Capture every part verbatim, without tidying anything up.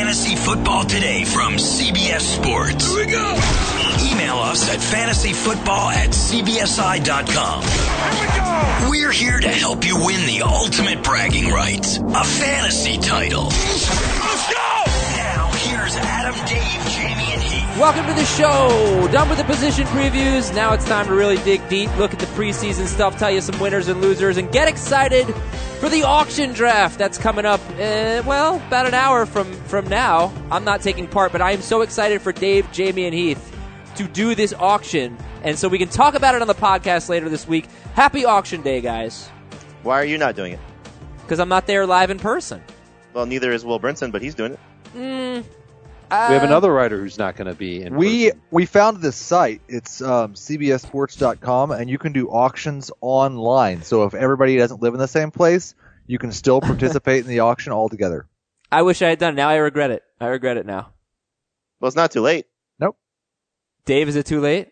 Fantasy Football Today from C B S Sports. Here we go. Email us at fantasyfootball at c b s i dot com. Here we go. We're here to help you win the ultimate bragging rights, a fantasy title. Let's go. Now, here's Adam, Dave, Jamie, and Heath. Welcome to the show. Done with the position previews. Now it's time to really dig deep, look at the preseason stuff, tell you some winners and losers, and get excited for the auction draft that's coming up, uh, well, about an hour from, from now. I'm not taking part, but I am so excited for Dave, Jamie, and Heath to do this auction, and so we can talk about it on the podcast later this week. Happy auction day, guys. Why are you not doing it? Because I'm not there live in person. Well, neither is Will Brinson, but he's doing it. Mm, Uh, we have another writer who's not going to be in We person. we found this site. It's um, c b s sports dot com, and you can do auctions online. So if everybody doesn't live in the same place, you can still participate in the auction all together. I wish I had done it. Now I regret it. I regret it now. Well, it's not too late. Nope. Dave, is it too late?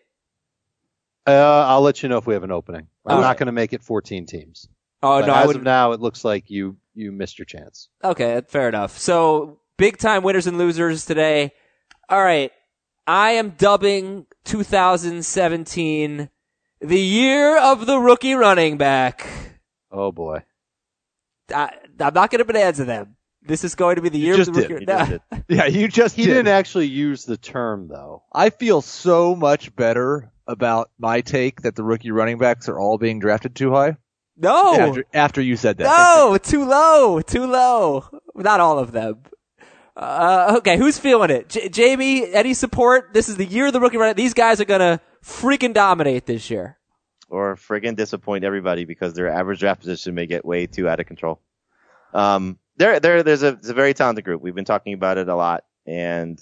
Uh, I'll let you know if we have an opening. I'm Oh. not going to make it fourteen teams. Oh, But no, I as would of now, it looks like you you missed your chance. Okay, fair enough. So, big time winners and losers today. All right. I am dubbing two thousand seventeen the year of the rookie running back. Oh boy. I, I'm not going to bonanza them. This is going to be the year just of the did. rookie. You just did. Yeah, you just He did. didn't actually use the term though. I feel so much better about my take that the rookie running backs are all being drafted too high. No. After, after you said that. No, too low, too low. Not all of them. Uh, okay, who's feeling it? J- Jamie, any support? This is the year of the rookie running. These guys are going to freaking dominate this year. Or friggin' disappoint everybody because their average draft position may get way too out of control. Um, there, there, there's a, it's a very talented group. We've been talking about it a lot, and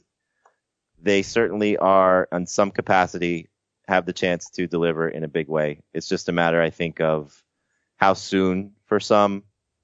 they certainly are, in some capacity, have the chance to deliver in a big way. It's just a matter, I think, of how soon for some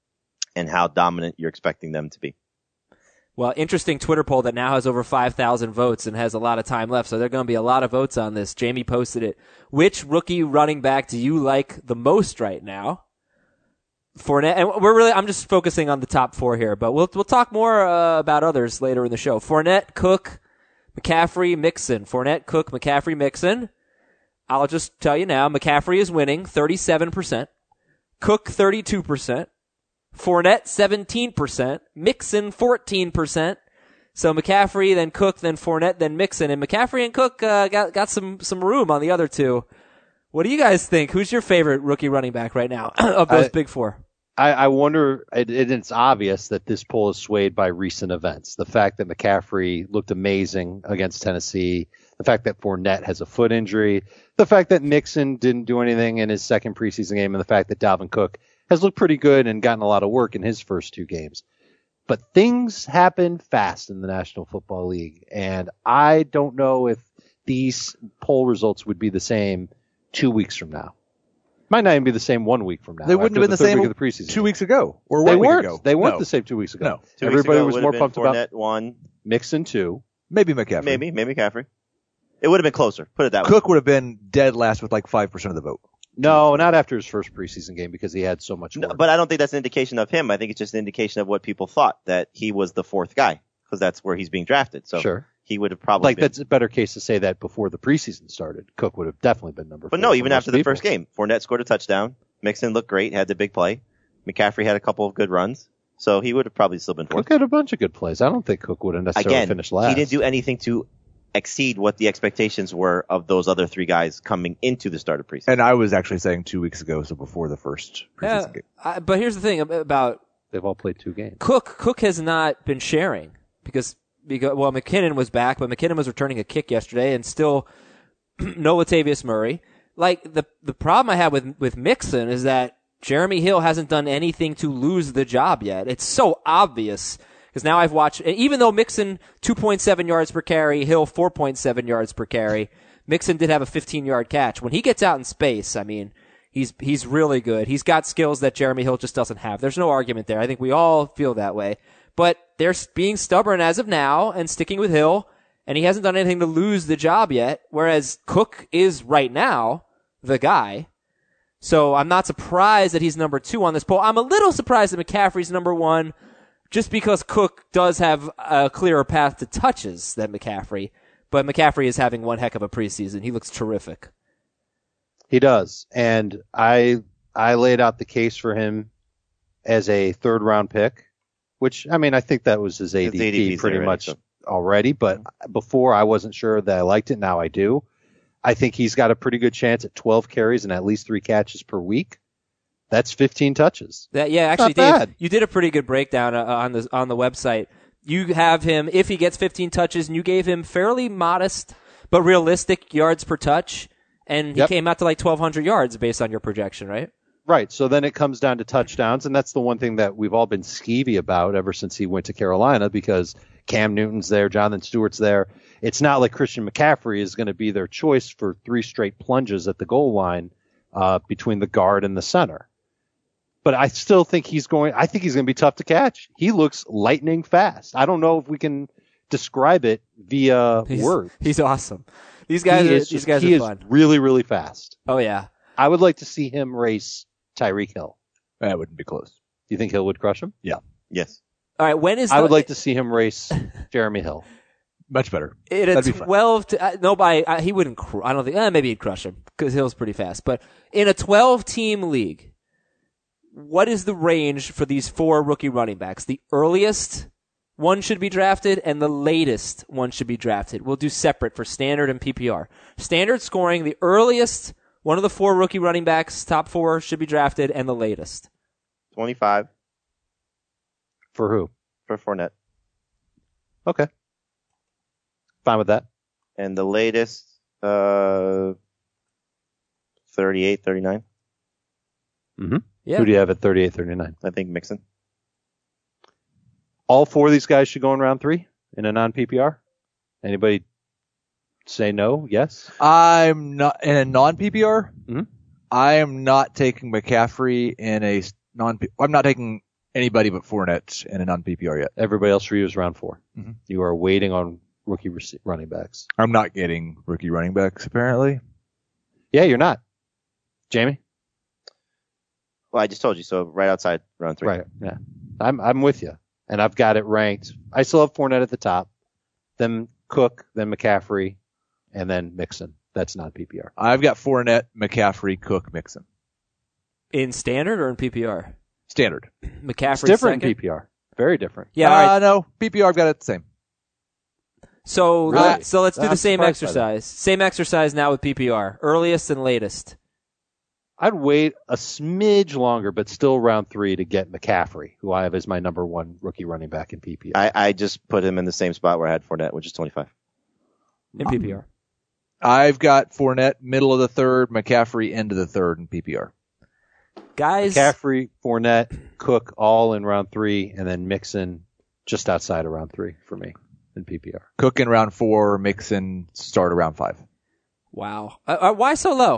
and how dominant you're expecting them to be. Well, interesting Twitter poll that now has over five thousand votes and has a lot of time left, so there are going to be a lot of votes on this. Jamie posted it. Which rookie running back do you like the most right now? Fournette, and we're really, I'm just focusing on the top four here, but we'll, we'll talk more uh, about others later in the show. Fournette, Cook, McCaffrey, Mixon. Fournette, Cook, McCaffrey, Mixon. I'll just tell you now, McCaffrey is winning thirty-seven percent. Cook, thirty-two percent. Fournette, seventeen percent. Mixon, fourteen percent. So McCaffrey, then Cook, then Fournette, then Mixon. And McCaffrey and Cook uh, got got some, some room on the other two. What do you guys think? Who's your favorite rookie running back right now of those I, big four? I, I wonder, it, it's obvious that this poll is swayed by recent events. The fact that McCaffrey looked amazing against Tennessee, the fact that Fournette has a foot injury, the fact that Mixon didn't do anything in his second preseason game, and the fact that Dalvin Cook has looked pretty good and gotten a lot of work in his first two games. But things happen fast in the National Football League, and I don't know if these poll results would be the same two weeks from now. Might not even be the same one week from now. They wouldn't have been the, third same week of the preseason two game. weeks ago or They one week weren't. ago. They weren't No. the same two weeks ago. No. Two Everybody weeks ago, was it would more have pumped been about Fournette one, Mixon two. Maybe McCaffrey. maybe, maybe McCaffrey. It would have been closer. Put it that way. Cook would have been dead last with like five percent of the vote. No, not after his first preseason game because he had so much work. No, but I don't think that's an indication of him. I think it's just an indication of what people thought, that he was the fourth guy, because that's where he's being drafted. So sure. he would have probably Like, been. that's a better case to say that before the preseason started. Cook would have definitely been number four. But no, for even most after the people. first game, Fournette scored a touchdown. Mixon looked great, had the big play. McCaffrey had a couple of good runs. So he would have probably still been fourth. Cook had a bunch of good plays. I don't think Cook would have necessarily Again, finished last. he didn't do anything to exceed what the expectations were of those other three guys coming into the start of preseason. And I was actually saying two weeks ago, so before the first preseason Yeah, game. I, but here's the thing about They've all played two games. Cook. Cook has not been sharing because, because well, McKinnon was back, but McKinnon was returning a kick yesterday and still no Latavius Murray. Like, the the problem I have with, with Mixon is that Jeremy Hill hasn't done anything to lose the job yet. It's so obvious. Because now I've watched, even though Mixon two point seven yards per carry, Hill four point seven yards per carry, Mixon did have a fifteen-yard catch. When he gets out in space, I mean, he's he's really good. He's got skills that Jeremy Hill just doesn't have. There's no argument there. I think we all feel that way. But they're being stubborn as of now and sticking with Hill, and he hasn't done anything to lose the job yet, whereas Cook is right now the guy. So I'm not surprised that he's number two on this poll. I'm a little surprised that McCaffrey's number one. just because Cook does have a clearer path to touches than McCaffrey, but McCaffrey is having one heck of a preseason. He looks terrific. He does. And I I laid out the case for him as a third round pick, which, I mean, I think that was his A D P, His A D P 's pretty already, much so. already. But before, I wasn't sure that I liked it. Now I do. I think he's got a pretty good chance at twelve carries and at least three catches per week. That's fifteen touches. That, yeah, actually, Not Dave, bad. you did a pretty good breakdown uh, on the on the website. You have him, if he gets fifteen touches, and you gave him fairly modest but realistic yards per touch, and he Yep. came out to like twelve hundred yards based on your projection, right? Right. So then it comes down to touchdowns, and that's the one thing that we've all been skeevy about ever since he went to Carolina, because Cam Newton's there, Jonathan Stewart's there. It's not like Christian McCaffrey is going to be their choice for three straight plunges at the goal line uh, between the guard and the center. But I still think he's going. I think he's going to be tough to catch. He looks lightning fast. I don't know if we can describe it via He's, words. he's awesome. These guys, he are, is, these guys he are is fun. really, really fast. Oh yeah. I would like to see him race Tyreek Hill. That wouldn't be close. Do you think Hill would crush him? Yes. All right. When is I the, would like to see him race Jeremy Hill. Much better. in a That'd be fun. twelve? To, uh, nobody. Uh, he wouldn't. Cr- I don't think. Eh, maybe he'd crush him because Hill's pretty fast. But in a twelve-team league, what is the range for these four rookie running backs? The earliest one should be drafted, and the latest one should be drafted. We'll do separate for standard and P P R. Standard scoring, the earliest one of the four rookie running backs, top four, should be drafted, and the latest. twenty-five For who? for Fournette. Okay. Fine with that. And the latest, uh, thirty-eight, thirty-nine. Yeah. Who do you have at thirty-eight, thirty-nine? I think Mixon. All four of these guys should go in round three in a non-P P R? Anybody say no? Yes? I'm not in a non-P P R. Mhm. I am not taking McCaffrey in a non. I'm not taking anybody but Fournette in a non-P P R yet. Everybody else for you is round four. Mhm. You are waiting on rookie rec- running backs. I'm not getting rookie running backs apparently. Yeah, you're not. Jamie? Well, I just told you, so right outside round three. Right. Yeah. I'm I'm with you. And I've got it ranked. I still have Fournette at the top, then Cook, then McCaffrey, and then Mixon. That's not P P R. I've got Fournette, McCaffrey, Cook, Mixon. In standard or in P P R? Standard. McCaffrey It's different second? in P P R. Very different. Yeah, all right. Uh, no, P P R. I've got it the same. So, Really? let, so let's do I'm the same surprised by exercise. Same exercise now with P P R. Earliest and latest. I'd wait a smidge longer, but still round three to get McCaffrey, who I have as my number one rookie running back in P P R. I, I just put him in the same spot where I had Fournette, which is twenty-five. In P P R. I've got Fournette middle of the third, McCaffrey end of the third in P P R. Guys, McCaffrey, Fournette, Cook, all in round three, and then Mixon just outside of round three for me in P P R. Cook in round four, Mixon start around five. wow. Uh, uh, why so low?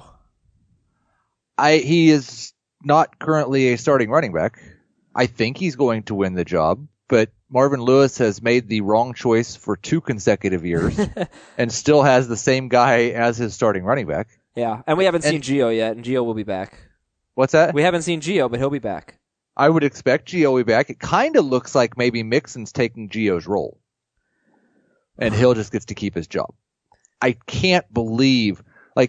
I he is not currently a starting running back. I think he's going to win the job, but Marvin Lewis has made the wrong choice for two consecutive years and still has the same guy as his starting running back. Yeah, and we haven't seen And- Gio yet, and Gio will be back. What's that? We haven't seen Gio, but he'll be back. I would expect Gio will be back. It kind of looks like maybe Mixon's taking Gio's role, and Hill just gets to keep his job. I can't believe, like,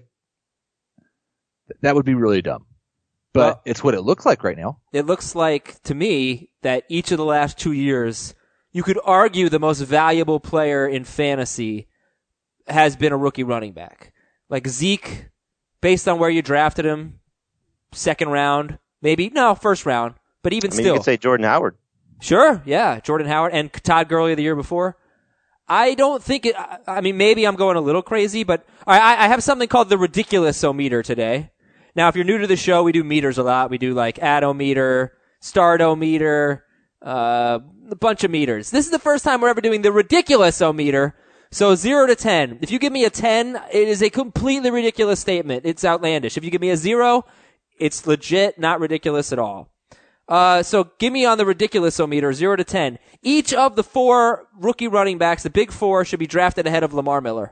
that would be really dumb. But Well- it's what it looks like right now. It looks like, to me, that each of the last two years, you could argue the most valuable player in fantasy has been a rookie running back. Like Zeke, based on where you drafted him, second round, maybe, no, first round, but even I mean, still. you could say Jordan Howard. Sure, yeah, Jordan Howard and Todd Gurley the year before. I don't think it, I, I mean, maybe I'm going a little crazy, but I, I have something called the ridiculous-o-meter today. Now, if you're new to the show, we do meters a lot. We do like ad-o-meter, start-o-meter, uh, a bunch of meters. This is the first time we're ever doing the ridiculous-o-meter. So zero to ten. If you give me a ten, it is a completely ridiculous statement. It's outlandish. If you give me a zero, it's legit, not ridiculous at all. Uh, so give me on the ridiculous-o-meter, zero to ten. Each of the four rookie running backs, the big four, should be drafted ahead of Lamar Miller.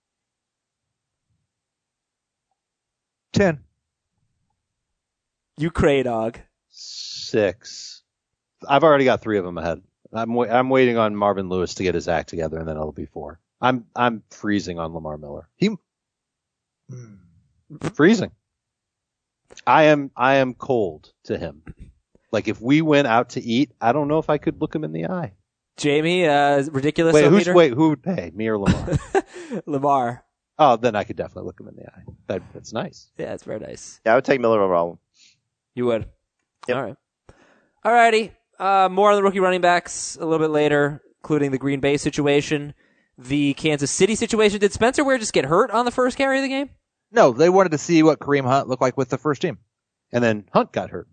Ten. You cray dog. Six. I've already got three of them ahead. I'm wa- I'm waiting on Marvin Lewis to get his act together, and then it'll be four. I'm I'm freezing on Lamar Miller. He freezing. I am I am cold to him. Like if we went out to eat, I don't know if I could look him in the eye. Jamie, uh, ridiculous. Wait, who's meter? wait? Who would pay, me or Lamar? Lamar. Oh, then I could definitely look him in the eye. That, that's nice. Yeah, it's very nice. Yeah, I would take Miller over all of them. You would. Yep. All right. All righty. Uh, more on the rookie running backs a little bit later, including the Green Bay situation, the Kansas City situation. Did Spencer Ware just get hurt on the first carry of the game? no, they wanted to see what Kareem Hunt looked like with the first team. And then Hunt got hurt.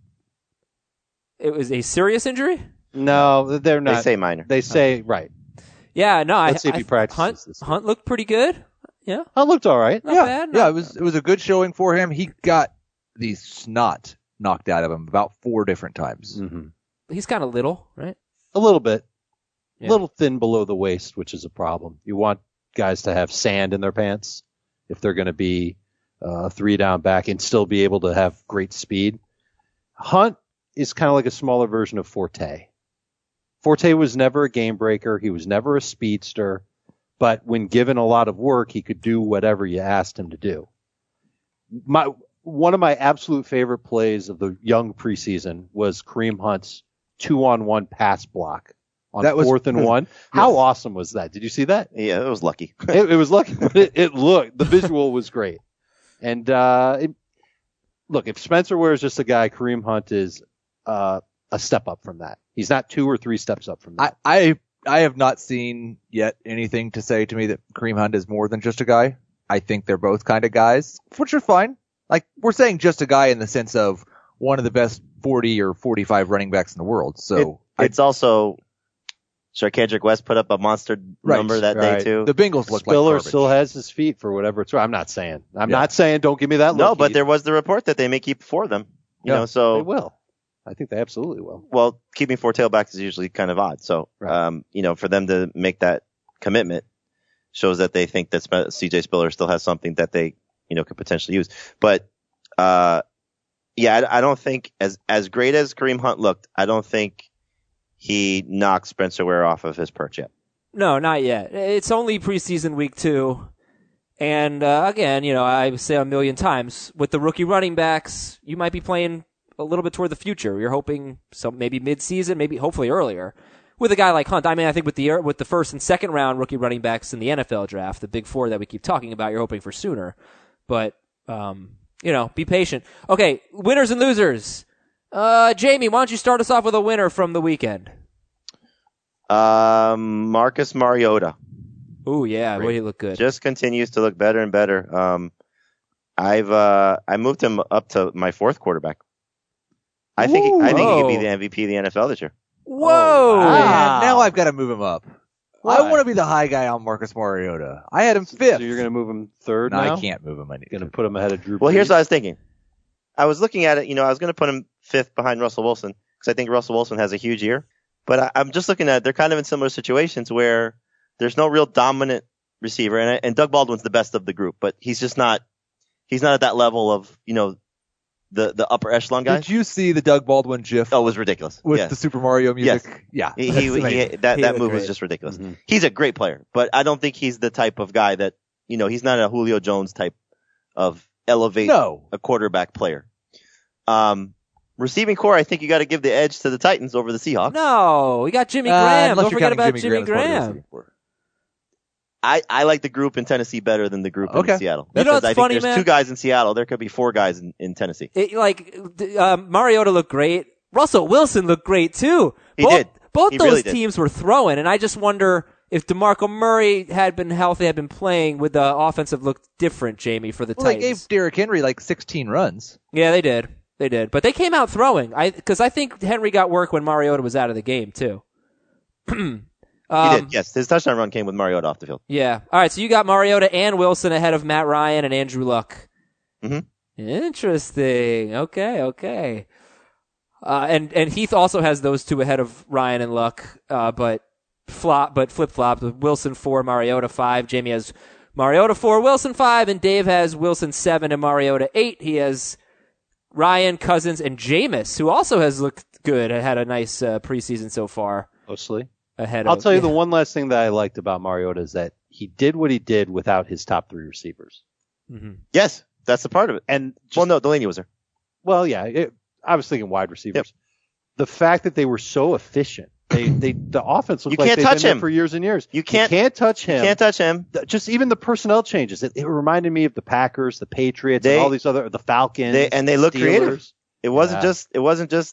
It was a serious injury? No, they're not. They say minor. They say right. Yeah, no. Let's I, see if I, he practices Hunt, this week. Hunt looked pretty good. Yeah. Hunt looked all right. Not yeah, bad. yeah, Not- it was it was a good showing for him. He got the snot knocked out of him about four different times. Mm-hmm. He's kind of little, right? A little bit. A Yeah. little thin below the waist, which is a problem. You want guys to have sand in their pants if they're going to be uh, a three down back and still be able to have great speed. Hunt is kind of like a smaller version of Forte. Forte was never a game breaker. He was never a speedster. But when given a lot of work, he could do whatever you asked him to do. My One of my absolute favorite plays of the young preseason was Kareem Hunt's two-on-one pass block on That was- fourth and one. How awesome was that? Did you see that? Yeah, it was lucky. it, it was lucky, but it, it looked, the visual was great. And, uh, it, look, if Spencer Ware is just a guy, Kareem Hunt is, uh, a step up from that. He's not two or three steps up from I, that. I I have not seen yet anything to say to me that Kareem Hunt is more than just a guy. I think they're both kind of guys, which are fine. Like we're saying just a guy in the sense of one of the best forty or forty-five running backs in the world. So It, it's also, sure, Kendrick West put up a monster Right, number that right. day too. the Bengals look like Spiller garbage. still has his feet for whatever it's worth. I'm not saying. I'm Yeah. not saying don't give me that look. no, but Heath. there was the report that they may keep four of them. You Yeah, know, so They will. I think they absolutely will. well, keeping four tailbacks is usually kind of odd. So, Right. um, you know, for them to make that commitment shows that they think that Sp- C J Spiller still has something that they, you know, could potentially use. But, uh, yeah, I, I don't think as, as great as Kareem Hunt looked, I don't think he knocked Spencer Ware off of his perch yet. No, not yet. It's only preseason week two. And uh, again, you know, I say a million times, with the rookie running backs, you might be playing a little bit toward the future. You're hoping some maybe mid-season, maybe hopefully earlier. With a guy like Hunt, I mean, I think with the with the first and second round rookie running backs in the N F L draft, the big four that we keep talking about, you're hoping for sooner. But, um, you know, be patient. Okay, winners and losers. Uh, Jamie, why don't you start us off with a winner from the weekend? Um, Marcus Mariota Oh yeah, boy, he looked good. just continues to look better and better. Um, I've, uh, I moved him up to my fourth quarterback. I think, he, I think he could be Whoa. the M V P of the N F L this year. Whoa! Man, now I've got to move him up. Why? I want to be the high guy on Marcus Mariota. I had him fifth. So you're going to move him third no, now? I can't move him. I need Going to to. put him ahead of Drew Well, here's Brees? what I was thinking. I was looking at it, you know, I was going to put him fifth behind Russell Wilson because I think Russell Wilson has a huge year. But I, I'm just looking at it, they're kind of in similar situations where there's no real dominant receiver. And, and Doug Baldwin's the best of the group, but he's just not, he's not at that level of, you know, the, the upper echelon guys. Did you see the Doug Baldwin GIF Oh, it was ridiculous. with Yeah. the Super Mario music? Yeah, He, that's he, he, amazing. that, He that looked move was great. just ridiculous. Mhm. He's a great player, but I don't think he's the type of guy that, you know, he's not a Julio Jones type of elevate No, a quarterback player. Um, receiving core, I think you got to give the edge to the Titans over the Seahawks. No, we got Jimmy Uh, Graham. unless Don't you're forget counting about Jimmy, Graham as part of the Graham. receiving core. I, I like the group in Tennessee better than the group in Okay. Seattle. You know Because what's I think funny, there's man? two guys in Seattle. There could be four guys in, in Tennessee. It, like um, Mariota looked great. Russell Wilson looked great too. He both, did. Both He those really did. teams were throwing, and I just wonder if DeMarco Murray had been healthy, had been playing, would the offensive look different, Jamie, for the Well, they Titans? gave Derrick Henry like sixteen runs. Yeah, they did. They did. But they came out throwing. I because I think Henry got work when Mariota was out of the game too. He Um, did. Yes, his touchdown run came with Mariota off the field. Yeah. All right. So you got Mariota and Wilson ahead of Matt Ryan and Andrew Luck. Mhm. Interesting. Okay. Okay. Uh, and and Heath also has those two ahead of Ryan and Luck. Uh, but flop, but flip flop. Wilson four, Mariota five. Jamie has Mariota four, Wilson five, and Dave has Wilson seven and Mariota eight. He has Ryan, Cousins, and Jameis, who also has looked good and had a nice uh, preseason so far. Mostly. ahead I'll of. tell you yeah. the one last thing that I liked about Mariota is that he did what he did without his top three receivers. Mm-hmm. Yes, that's the part of it. And just, well, no, Delaney was there. well, yeah, it, I was thinking wide receivers. Yep. The fact that they were so efficient, they, they the offense looked you like can't they've touch been there him for years and years. You can't, you can't touch him. You can't touch him. Just even the personnel changes. It, it reminded me of the Packers, the Patriots, they, and all these other the Falcons. They, and they look Steelers. creative. It wasn't yeah. just. It wasn't just.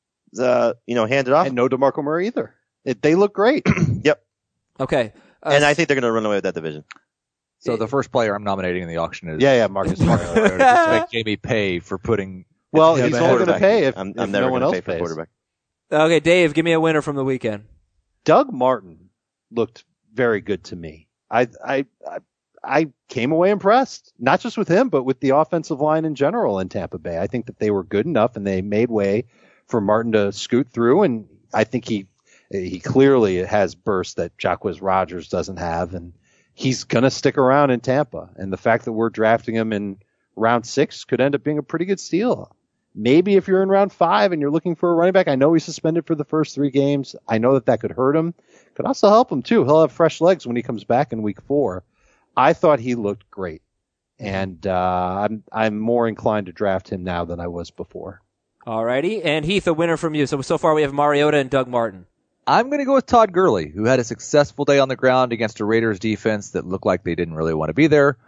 Uh, you know, handed off. And no DeMarco Murray either. It, they look great. Yep. Okay. Uh, and I think they're going to run away with that division. So the first player I'm nominating in the auction is yeah, yeah, Marcus Mariota. Just to make Jamie pay for putting. Well, him he's ahead only of going to pay if, I'm, if I'm never no one going to else pay for pays. quarterback. Okay, Dave, give me a winner from the weekend. Doug Martin looked very good to me. I, I, I, I came away impressed, not just with him, but with the offensive line in general in Tampa Bay. I think that they were good enough and they made way for Martin to scoot through. And I think he, he clearly has bursts that Jacquizz Rodgers doesn't have. And he's going to stick around in Tampa. And the fact that we're drafting him in round six could end up being a pretty good steal. Maybe if you're in round five and you're looking for a running back, I know he's suspended for the first three games. I know that that could hurt him. Could also help him too. He'll have fresh legs when he comes back in week four. I thought he looked great. And, uh, I'm, I'm more inclined to draft him now than I was before. Alrighty. And Heath, a winner from you. So, so far we have Mariota and Doug Martin. I'm going to go with Todd Gurley, who had a successful day on the ground against a Raiders defense that looked like they didn't really want to be there.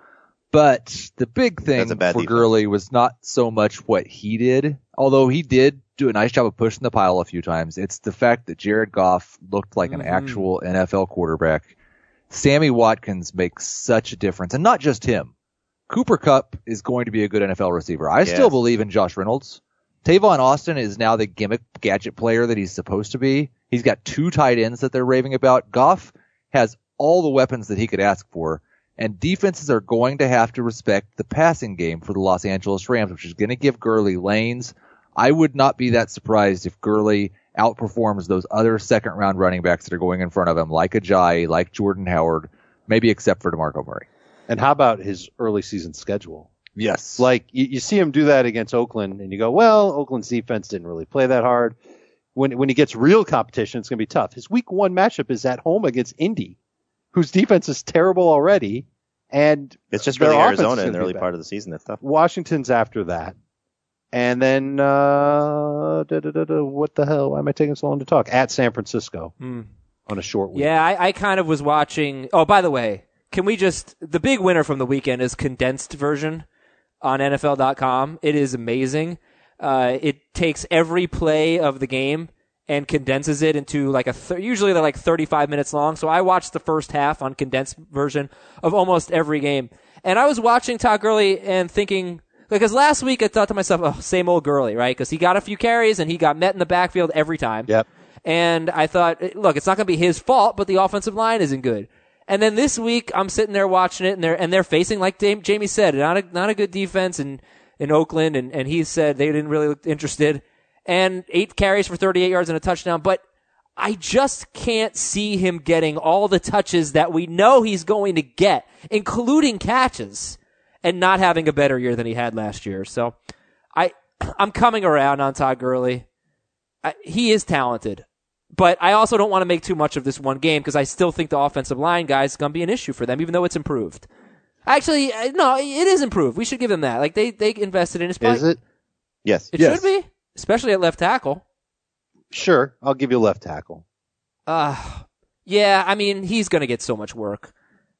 But the big thing for defense. Gurley was not so much what he did, although he did do a nice job of pushing the pile a few times. It's the fact that Jared Goff looked like Mm-hmm. an actual N F L quarterback. Sammy Watkins makes such a difference, and not just him. Cooper Kupp is going to be a good N F L receiver. I Yes. still believe in Josh Reynolds. Tavon Austin is now the gimmick gadget player that he's supposed to be. He's got two tight ends that they're raving about. Goff has all the weapons that he could ask for. And defenses are going to have to respect the passing game for the Los Angeles Rams, which is going to give Gurley lanes. I would not be that surprised if Gurley outperforms those other second-round running backs that are going in front of him, like Ajayi, like Jordan Howard, maybe except for DeMarco Murray. And how about his early season schedule? Yes. Like, you, you see him do that against Oakland, and you go, well, Oakland's defense didn't really play that hard. When when he gets real competition, it's going to be tough. His week one matchup is at home against Indy, whose defense is terrible already. And It's just their really offense is Arizona in gonna the be early bad. part of the season. That's tough. Washington's after that. And then, uh, da, da, da, da, what the hell? Why am I taking so long to talk? At San Francisco Hmm. on a short week. Yeah, I, I kind of was watching. Oh, by the way, can we just, the big winner from the weekend is condensed version on N F L dot com. It is amazing. Uh, it takes every play of the game and condenses it into like a, th- usually they're like thirty-five minutes long. So I watched the first half on condensed version of almost every game. And I was watching Todd Gurley and thinking, because last week I thought to myself, oh, same old Gurley, right? Because he got a few carries and he got met in the backfield every time. Yep. And I thought, look, it's not going to be his fault, but the offensive line isn't good. And then this week, I'm sitting there watching it, and they're and they're facing, like Dame, Jamie said, not a not a good defense in in Oakland, and and he said they didn't really look interested. And eight carries for thirty-eight yards and a touchdown, but I just can't see him getting all the touches that we know he's going to get, including catches, and not having a better year than he had last year. So, I I'm coming around on Todd Gurley. I, he is talented. But I also don't want to make too much of this one game because I still think the offensive line, guys, is going to be an issue for them, even though it's improved. Actually, no, it is improved. We should give them that. Like, they, they invested in it. Is it? Yes. It Yes. should be, especially at left tackle. Sure. I'll give you left tackle. Uh, yeah, I mean, he's going to get so much work.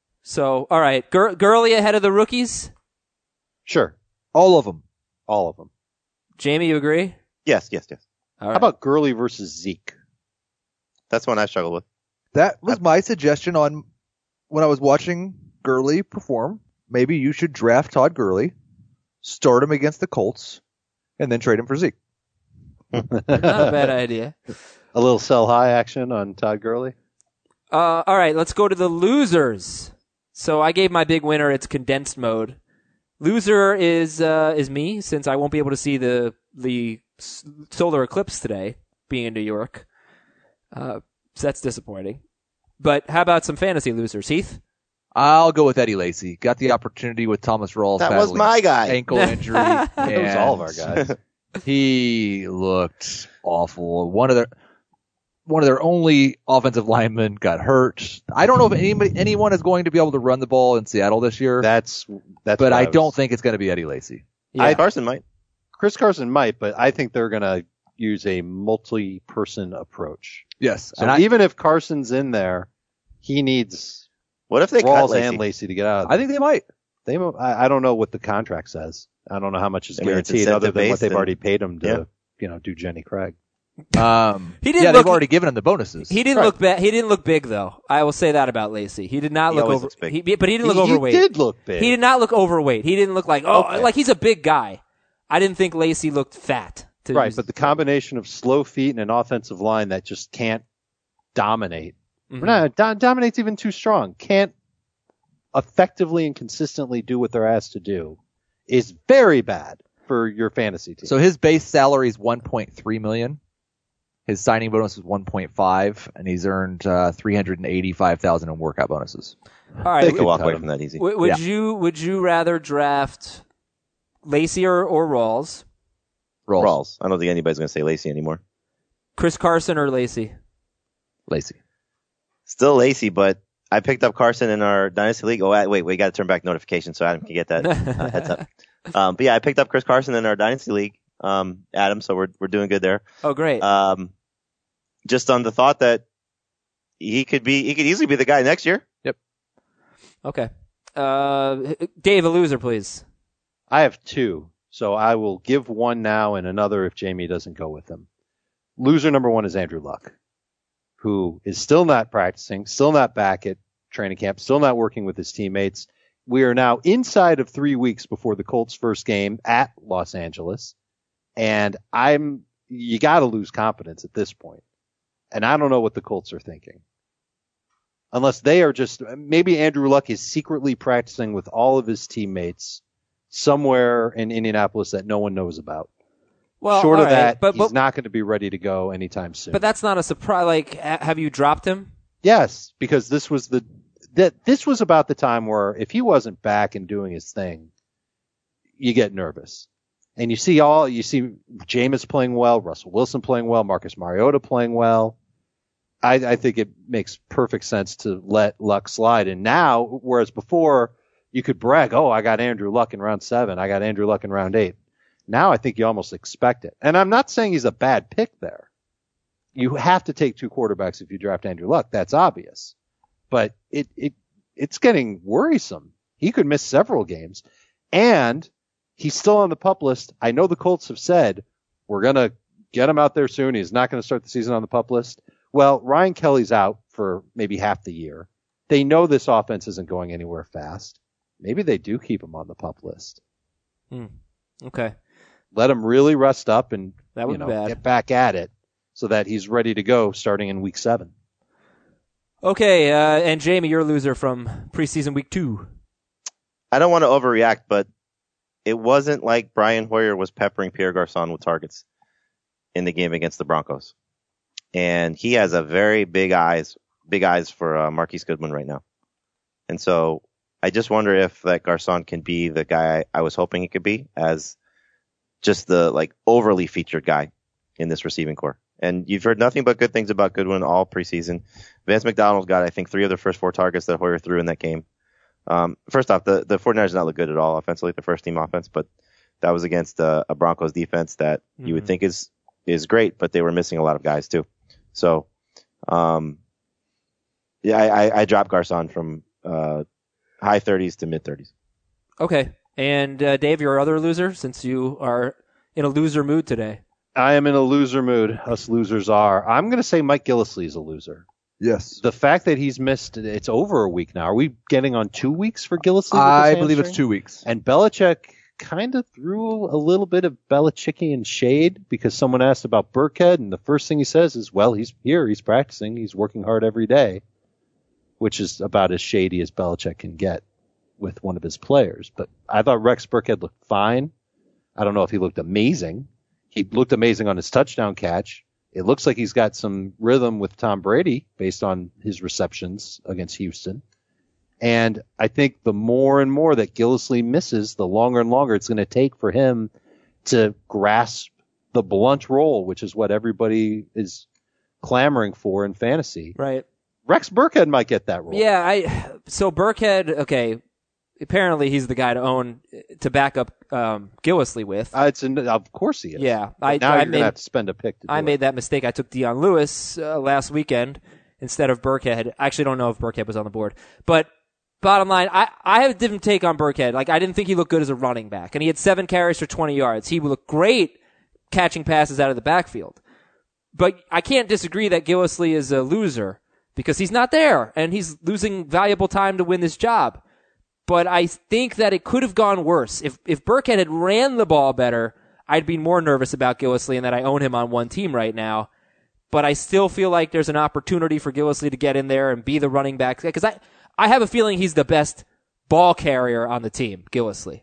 So, all right. Gur- Gurley ahead of the rookies? Sure. All of them. All of them. Jamie, you agree? Yes, yes, yes. All right. How about Gurley versus Zeke? That's one I struggled with. That was my suggestion on when I was watching Gurley perform. Maybe you should draft Todd Gurley, start him against the Colts, and then trade him for Zeke. Not a bad idea. A little sell high action on Todd Gurley? Uh, all right, let's go to the losers. So I gave my big winner. It's condensed mode. Loser is uh, is me, since I won't be able to see the the s- solar eclipse today, being in New York. Uh, so that's disappointing. But how about some fantasy losers, Heath? I'll go with Eddie Lacy. Got the opportunity with Thomas Rawls. That was battling my guy. Ankle injury. That was all of our and guys. He looked awful. One of the one of their only offensive linemen got hurt. I don't know if anybody, anyone is going to be able to run the ball in Seattle this year. That's that's. but I, I was, don't think it's going to be Eddie Lacy. Yeah. I, Carson might. Chris Carson might, but I think they're going to use a multi-person approach. Yes. So and I, even if Carson's in there, he needs What if they cut Rawls Lacy? and Lacy to get out. Of I think they might. They, I, I don't know what the contract says. I don't know how much is I mean, it's guaranteed other than what incentive-based they've and- already paid him to, yeah. you know, do Jenny Craig. Um, He didn't yeah, look- they've already given him the bonuses. He didn't Right. look bad. He didn't look big though. I will say that about Lacy. He did not He look always over. looks big. He, but he didn't look he, overweight. He did look big. He did not look overweight. He didn't look like oh, Okay. like he's a big guy. I didn't think Lacy looked fat. To Right, use- but the combination of slow feet and an offensive line that just can't dominate. Mhm. No, do- dominate's even too strong. Can't effectively and consistently do what they're asked to do is very bad for your fantasy team. So his base salary is one point three million dollars. His signing bonus is one point five, and he's earned uh, three hundred eighty-five thousand dollars in workout bonuses. All right. They w- could walk cut away him. from that easy. w- would Yeah. you would you rather draft Lacy or, or Rawls? Rawls. Rawls. I don't think anybody's going to say Lacy anymore. Chris Carson or Lacy? Lacy. Still Lacy, but I picked up Carson in our Dynasty League. Oh, wait, we got to turn back notifications so Adam can get that uh, heads up. Um, but yeah, I picked up Chris Carson in our Dynasty League, um, Adam, so we're we're doing good there. Oh, great. Um, just on the thought that he could be, he could easily be the guy next year. Okay. Uh, Dave, a loser, please. I have two, so I will give one now and another if Jamie doesn't go with them. Loser number one is Andrew Luck, who is still not practicing, still not back at training camp, still not working with his teammates. We are now inside of three weeks before the Colts' first game at Los Angeles, and I'm you got to lose confidence at this point. And I don't know what the Colts are thinking. Unless they are just, maybe Andrew Luck is secretly practicing with all of his teammates somewhere in Indianapolis that no one knows about. Well, Short all of right, that, but, he's but, not going to be ready to go anytime soon. but that's not a surprise. Like, ha- have you dropped him? Yes, because this was the that this was about the time where if he wasn't back and doing his thing, you get nervous. And you see all you see Jameis playing well, Russell Wilson playing well, Marcus Mariota playing well. I, I think it makes perfect sense to let Luck slide. And now, whereas before you could brag, oh, I got Andrew Luck in round seven, I got Andrew Luck in round eight. Now I think you almost expect it. And I'm not saying he's a bad pick there. You have to take two quarterbacks if you draft Andrew Luck. That's obvious. But it, it it's getting worrisome. He could miss several games. And he's still on the PUP list. I know the Colts have said, we're going to get him out there soon. He's not going to start the season on the PUP list. Well, Ryan Kelly's out for maybe half the year. They know this offense isn't going anywhere fast. Maybe they do keep him on the PUP list. Hmm. Okay. Let him really rest up and That would you know, be bad. get back at it so that he's ready to go starting in week seven. Okay, uh, and Jamie, you're a loser from preseason week two. I don't want to overreact, but it wasn't like Brian Hoyer was peppering Pierre Garçon with targets in the game against the Broncos. And he has a very big eyes, big eyes for uh, Marquise Goodwin right now. And so I just wonder if that Garçon can be the guy I was hoping he could be as just the like overly featured guy in this receiving core. And you've heard nothing but good things about Goodwin all preseason. Vance McDonald got, I think, three of the first four targets that Hoyer threw in that game. Um, first off, the, the 49ers did not look good at all offensively, the first team offense, but that was against uh, a Broncos defense that mm-hmm. you would think is, is great, but they were missing a lot of guys too. So, um, yeah, I, I, I dropped Garçon from, uh, high thirties to mid thirties. Okay. And, uh, Dave, your other loser, since you are in a loser mood today. I am in a loser mood. Us losers are. I'm going to say Mike Gillislee is a loser. Yes. The fact that he's missed, it's over a week now. Are we getting on two weeks for Gillislee? I believe it's two weeks. And Belichick kind of threw a little bit of Belichickian shade because someone asked about Burkhead, and the first thing he says is, well, he's here, he's practicing, he's working hard every day, which is about as shady as Belichick can get with one of his players. But I thought Rex Burkhead looked fine. I don't know if he looked amazing. He looked amazing on his touchdown catch. It looks like he's got some rhythm with Tom Brady based on his receptions against Houston. And I think the more and more that Gillislee misses, the longer and longer it's going to take for him to grasp the blunt role, which is what everybody is clamoring for in fantasy. Right. Rex Burkhead might get that role. Yeah, I so Burkhead, okay, apparently he's the guy to own to back up um, Gillislee with. Uh, it's an, of course he is. Yeah, But I now I you're made, gonna have to spend a pick to do I it. made that mistake. I took Deion Lewis uh, last weekend instead of Burkhead. I actually don't know if Burkhead was on the board, but bottom line, I I have a different take on Burkhead. Like I didn't think he looked good as a running back, and he had seven carries for twenty yards. He looked great catching passes out of the backfield. But I can't disagree that Gillislee is a loser because he's not there and he's losing valuable time to win this job. But I think that it could have gone worse. If if Burkhead had ran the ball better, I'd be more nervous about Gillislee and that I own him on one team right now. But I still feel like there's an opportunity for Gillislee to get in there and be the running back. Because I, I have a feeling he's the best ball carrier on the team, Gillislee.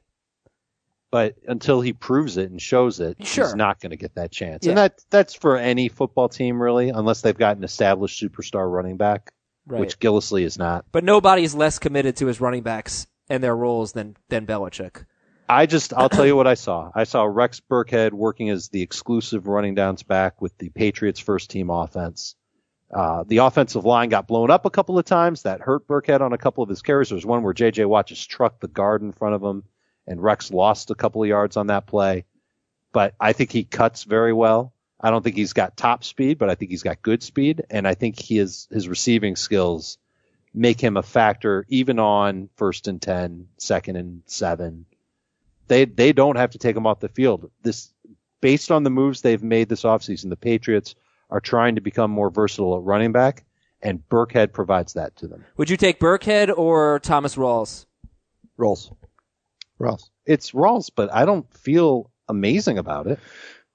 But until he proves it and shows it, Sure. he's not going to get that chance. Yeah. And that that's for any football team, really, unless they've got an established superstar running back, Right. which Gillislee is not. But nobody is less committed to his running backs and their roles than, than Belichick. I just, I'll tell you what I saw. I saw Rex Burkhead working as the exclusive running downs back with the Patriots' first team offense. Uh, the offensive line got blown up a couple of times. That hurt Burkhead on a couple of his carries. There was one where J J Watt just trucked the guard in front of him, and Rex lost a couple of yards on that play. But I think he cuts very well. I don't think he's got top speed, but I think he's got good speed, and I think he is, his receiving skills make him a factor even on first and ten, second and seven. They they don't have to take him off the field. This, based on the moves they've made this offseason, the Patriots are trying to become more versatile at running back, and Burkhead provides that to them. Would you take Burkhead or Thomas Rawls? Rolls. Rawls. It's Rawls, but I don't feel amazing about it.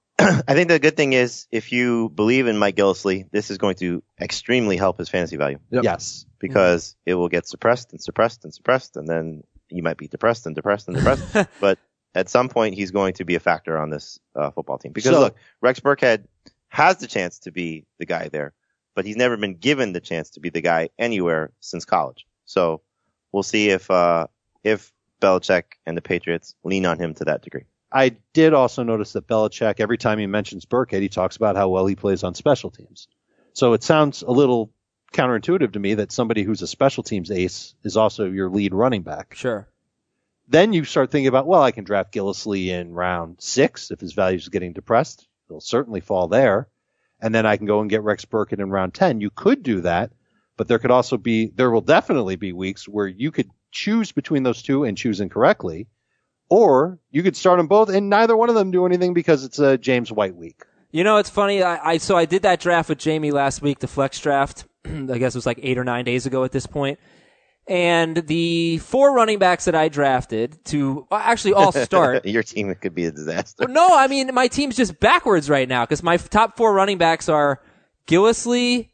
I think the good thing is if you believe in Mike Gillislee, this is going to extremely help his fantasy value Yep. Yes. because it will get suppressed and suppressed and suppressed, and then you might be depressed and depressed and depressed. But at some point, he's going to be a factor on this uh, football team. Because So- look, Rex Burkhead has the chance to be the guy there, but he's never been given the chance to be the guy anywhere since college. So we'll see if uh, if Belichick and the Patriots lean on him to that degree. I did also notice that Belichick, every time he mentions Burkhead, he talks about how well he plays on special teams. So it sounds a little counterintuitive to me that somebody who's a special teams ace is also your lead running back. Sure. Then you start thinking about, well, I can draft Gillislee in round six if his value is getting depressed. He'll certainly fall there. And then I can go and get Rex Burkhead in round ten. You could do that, but there could also be, there will definitely be weeks where you could choose between those two and choose incorrectly. Or you could start them both and neither one of them do anything because it's a James White week. You know, it's funny. I, I so I did that draft with Jamie last week, the flex draft. I guess it was like eight or nine days ago at this point. And the four running backs that I drafted to well, actually all start. Your team could be a disaster. No, I mean my team's just backwards right now because my top four running backs are Gillislee,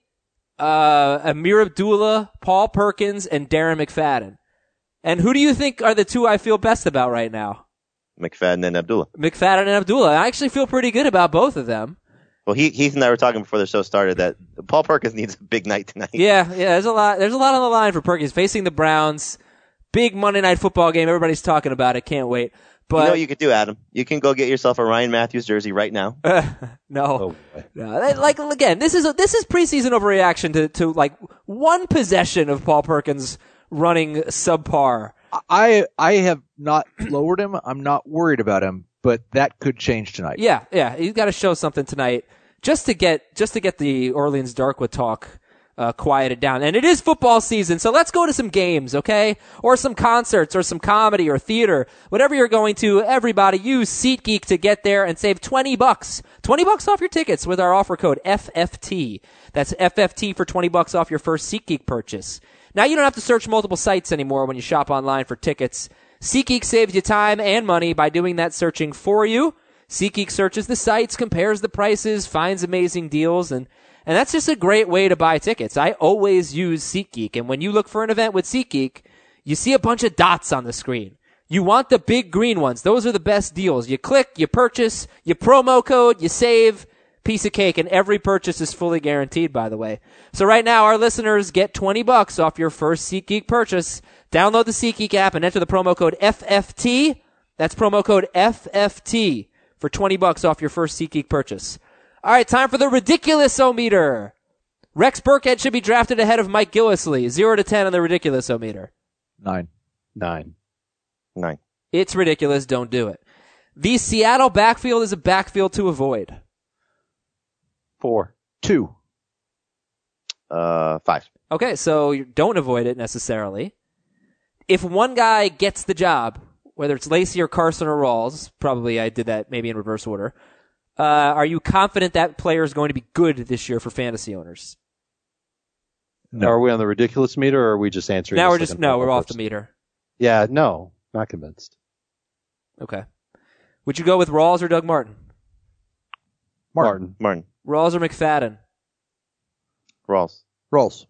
uh, Amir Abdullah, Paul Perkins, and Darren McFadden. And who do you think are the two I feel best about right now? McFadden and Abdullah. McFadden and Abdullah. I actually feel pretty good about both of them. Well, he, Heath and I were talking before the show started that Paul Perkins needs a big night tonight. Yeah, yeah. There's a lot. There's a lot on the line for Perkins facing the Browns. Big Monday Night Football game. Everybody's talking about it. Can't wait. But You know what you could do, Adam? You can go get yourself a Ryan Matthews jersey right now. no, Oh, boy. no. That- Like again, this is a, this is preseason overreaction to to like one possession of Paul Perkins running subpar. I I have not lowered him. I'm not worried about him, but that could change tonight. Yeah, yeah. He's got to show something tonight just to get just to get the Orleans Darkwood talk uh, quieted down. And it is football season, so let's go to some games, okay? Or some concerts, or some comedy, or theater, whatever you're going to. Everybody, use SeatGeek to get there and save twenty bucks, twenty bucks off your tickets with our offer code F F T. That's F F T for twenty bucks off your first SeatGeek purchase. Now you don't have to search multiple sites anymore when you shop online for tickets. SeatGeek saves you time and money by doing that searching for you. SeatGeek searches the sites, compares the prices, finds amazing deals, and, and that's just a great way to buy tickets. I always use SeatGeek, and when you look for an event with SeatGeek, you see a bunch of dots on the screen. You want the big green ones. Those are the best deals. You click, you purchase, you promo code, you save. Piece of cake, and every purchase is fully guaranteed, by the way. So right now, our listeners get twenty bucks off your first SeatGeek purchase. Download the SeatGeek app and enter the promo code F F T. That's promo code F F T for twenty bucks off your first SeatGeek purchase. All right, time for the Ridiculous-O-Meter. Rex Burkhead should be drafted ahead of Mike Gillislee. Zero to ten on the ridiculous-o-meter. Nine. Nine. Nine. It's ridiculous. Don't do it. The Seattle backfield is a backfield to avoid. Four. Two. Uh, five. Okay, so you don't avoid it necessarily. If one guy gets the job, whether it's Lacey or Carson or Rawls, probably I did that maybe in reverse order, uh, are you confident that player is going to be good this year for fantasy owners? No. Are we on the ridiculous meter, or are we just answering? Now this we're like just a no, normal we're off the person? meter. Yeah, no, not convinced. Okay. Would you go with Rawls or Doug Martin? Martin. Martin. Rawls or McFadden? Rawls. Rawls.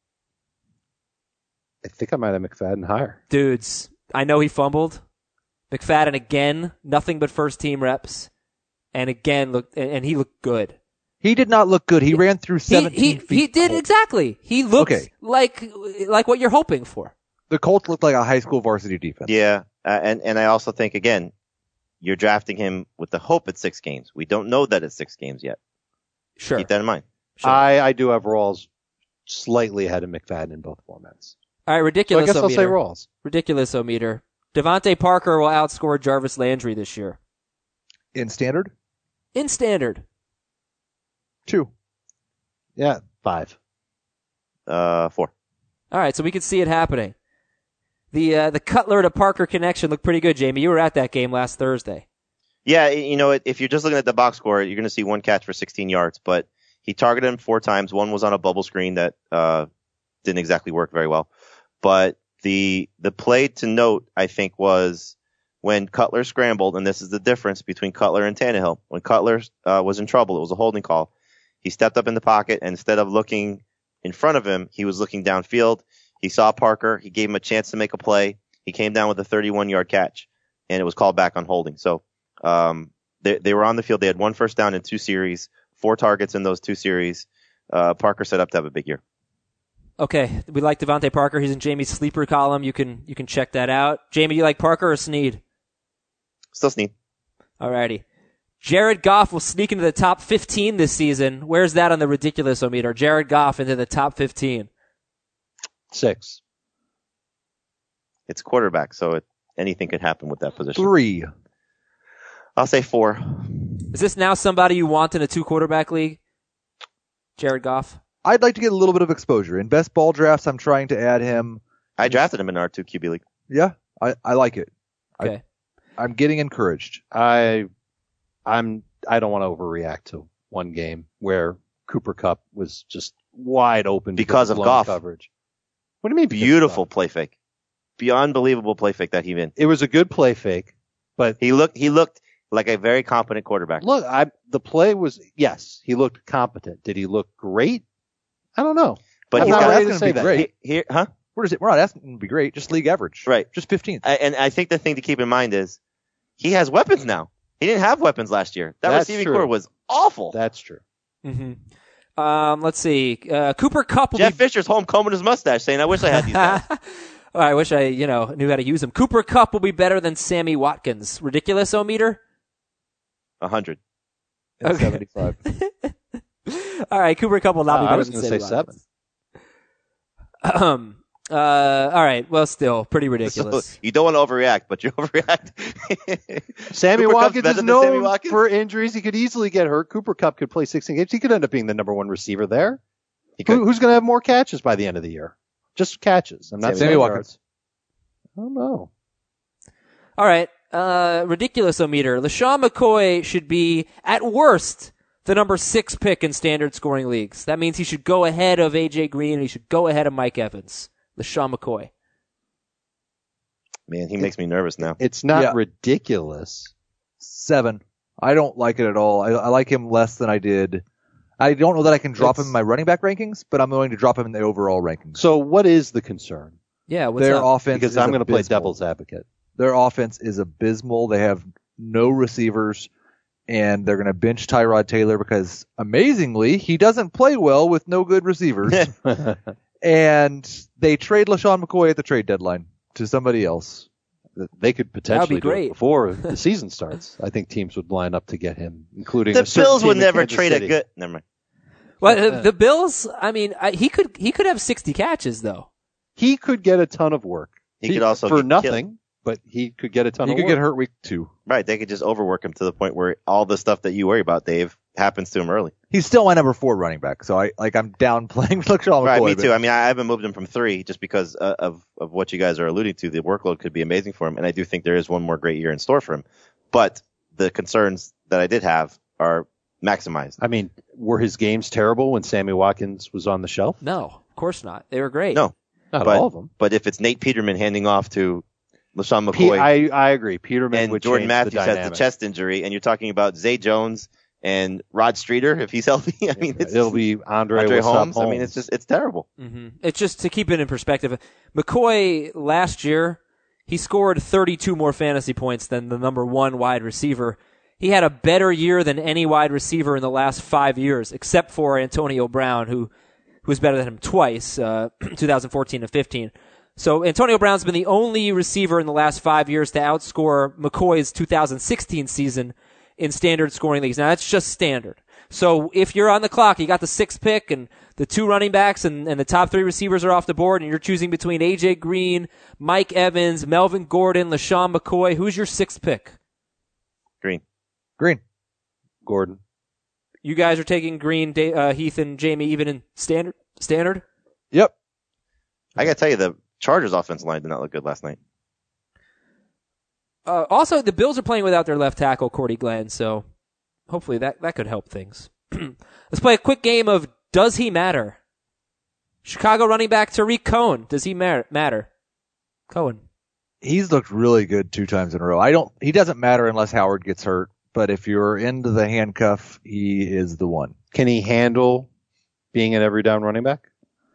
I think I might have McFadden higher. Dudes, I know he fumbled. McFadden again, nothing but first team reps, and again looked, and he looked good. He did not look good. He ran through seventeen he, he, feet. He did cold. exactly. He looked Okay. like like what you're hoping for. The Colts looked like a high school varsity defense. Yeah, uh, and and I also think again, you're drafting him with the hope at six games. We don't know that it's six games yet. Sure. Keep that in mind. Sure. I, I do have Rawls slightly ahead of McFadden in both formats. All right, So I ridiculous. guess I'll say Rawls. Ridiculous-o-meter. Devontae Parker will outscore Jarvis Landry this year. In standard? In standard. Two. Yeah, five. Uh, four. All right, so we could see it happening. The uh, the Cutler to Parker connection looked pretty good, Jamie. You were at that game last Thursday. Yeah, you know, if you're just looking at the box score, you're going to see one catch for sixteen yards, but he targeted him four times. One was on a bubble screen that uh, didn't exactly work very well. But the the play to note, I think, was when Cutler scrambled, and this is the difference between Cutler and Tannehill. When Cutler uh, was in trouble, it was a holding call. He stepped up in the pocket, and instead of looking in front of him, he was looking downfield. He saw Parker. He gave him a chance to make a play. He came down with a thirty-one-yard catch, and it was called back on holding. So um, they, they were on the field. They had one first down in two series, four targets in those two series. Uh, Parker set up to have a big year. Okay, we like Devontae Parker. He's in Jamie's sleeper column. You can you can check that out. Jamie, you like Parker or Snead? Still Snead. All righty. Jared Goff will sneak into the top fifteen this season. Where's that on the ridiculous-o-meter? Jared Goff into the top fifteen. Six. It's quarterback, so it, anything could happen with that position. Three. I'll say four. Is this now somebody you want in a two-quarterback league? Jared Goff? I'd like to get a little bit of exposure. In best ball drafts, I'm trying to add him. I drafted him in our two Q B league. Yeah, I, I like it. Okay. I, I'm getting encouraged. I, I'm, I don't want to overreact to one game where Cooper Kupp was just wide open Because of blown Goff. coverage. What do you mean? because of Beautiful Goff? play fake. Be unbelievable play fake that he did. It was a good play fake, but He looked he looked like a very competent quarterback. look, I the play was yes, he looked competent. Did he look great? I don't know. But I'm he's not got ready to to say be that. great. he- here, huh? What is it? We're not asking him to be great. Just league average. Right. Just fifteenth. I, and I think the thing to keep in mind is he has weapons now. He didn't have weapons last year. That That's receiving true. core was awful. That's true. Mm-hmm. Um, let's see. Uh, Cooper Kupp will Jeff be... Fisher's home combing his mustache saying, I wish I had these guys. Oh, I wish I, you know, knew how to use him. Cooper Kupp will be better than Sammy Watkins. Ridiculous-o-meter? A hundred. And Okay. seventy-five. All right, Cooper Kupp will not Uh, be I better was than going to Sammy say seven. Watkins. Um, uh, all right, well, still, pretty ridiculous. So, you don't want to overreact, but you overreact. Sammy Cooper Kupp's Watkins better is than known Sammy Watkins? for injuries. He could easily get hurt. Cooper Kupp could play sixteen games. He could end up being the number one receiver there. He could. Who, who's going to have more catches by the end of the year? Just catches. I'm not Sammy saying Sammy yards. Watkins. I don't know. All right, uh, ridiculous-o-meter. LaShawn McCoy should be, at worst, the number six pick in standard scoring leagues. That means he should go ahead of A J Green and he should go ahead of Mike Evans. LaShawn McCoy. Man, he makes me nervous now. It's not Yeah. ridiculous. Seven. I don't like it at all. I, I like him less than I did. I don't know that I can drop It's- him in my running back rankings, but I'm going to drop him in the overall rankings. So what is the concern? Yeah, what's Their up? offense Because is I'm going to play abysmal. devil's advocate. Their offense is abysmal. They have no receivers, and they're going to bench Tyrod Taylor because, amazingly, he doesn't play well with no good receivers. And they trade LaShawn McCoy at the trade deadline to somebody else. They could potentially do great. it before the season starts. I think teams would line up to get him, including The a certain Bills team would in never Kansas trade City. a good. Never mind. Well, the, the Bills, I mean, I, he could he could have sixty catches though. He could get a ton of work. He could also for get nothing, killed. but he could get a ton He of could work. get hurt week two. Right. They could just overwork him to the point where all the stuff that you worry about, Dave, happens to him early. He's still my number four running back, so I like I'm downplaying LaShawn Right. McCoy, Me but- too. I mean, I haven't moved him from three just because uh, of, of what you guys are alluding to. The workload could be amazing for him. And I do think there is one more great year in store for him. But the concerns that I did have are maximized. I mean, were his games terrible when Sammy Watkins was on the shelf? No, of course not. They were great. No. Not But, all of them. but if it's Nate Peterman handing off to LaShawn P- McCoy I, I agree. Peterman and would Jordan change Matthews the has the dynamic. chest injury, and you're talking about Zay Jones and Rod Streeter if he's healthy, I mean, it's It'll be Andre, Andre Holmes. Holmes. I mean, it's just it's terrible. hmm It's just to keep it in perspective. McCoy last year, he scored thirty-two more fantasy points than the number one wide receiver. He had a better year than any wide receiver in the last five years, except for Antonio Brown, who, who was better than him twice, uh, twenty fourteen and fifteen. So Antonio Brown's been the only receiver in the last five years to outscore McCoy's two thousand sixteen season in standard scoring leagues. Now that's just standard. So if you're on the clock, you got the sixth pick and the two running backs and, and the top three receivers are off the board and you're choosing between A J Green, Mike Evans, Melvin Gordon, LaShawn McCoy. Who's your sixth pick? Green. Green. Gordon. You guys are taking Green, Da- uh, Heath, and Jamie even in standard? Standard? Yep. I got to tell you, the Chargers offensive line did not look good last night. Uh, also, the Bills are playing without their left tackle, Cordy Glenn, so hopefully that, that could help things. Let's play a quick game of Does He Matter? Chicago running back Tariq Cohen. Does he mar- matter? Cohen. He's looked really good two times in a row. I don't. He doesn't matter unless Howard gets hurt. But if you're into the handcuff, he is the one. Can he handle being an every down running back?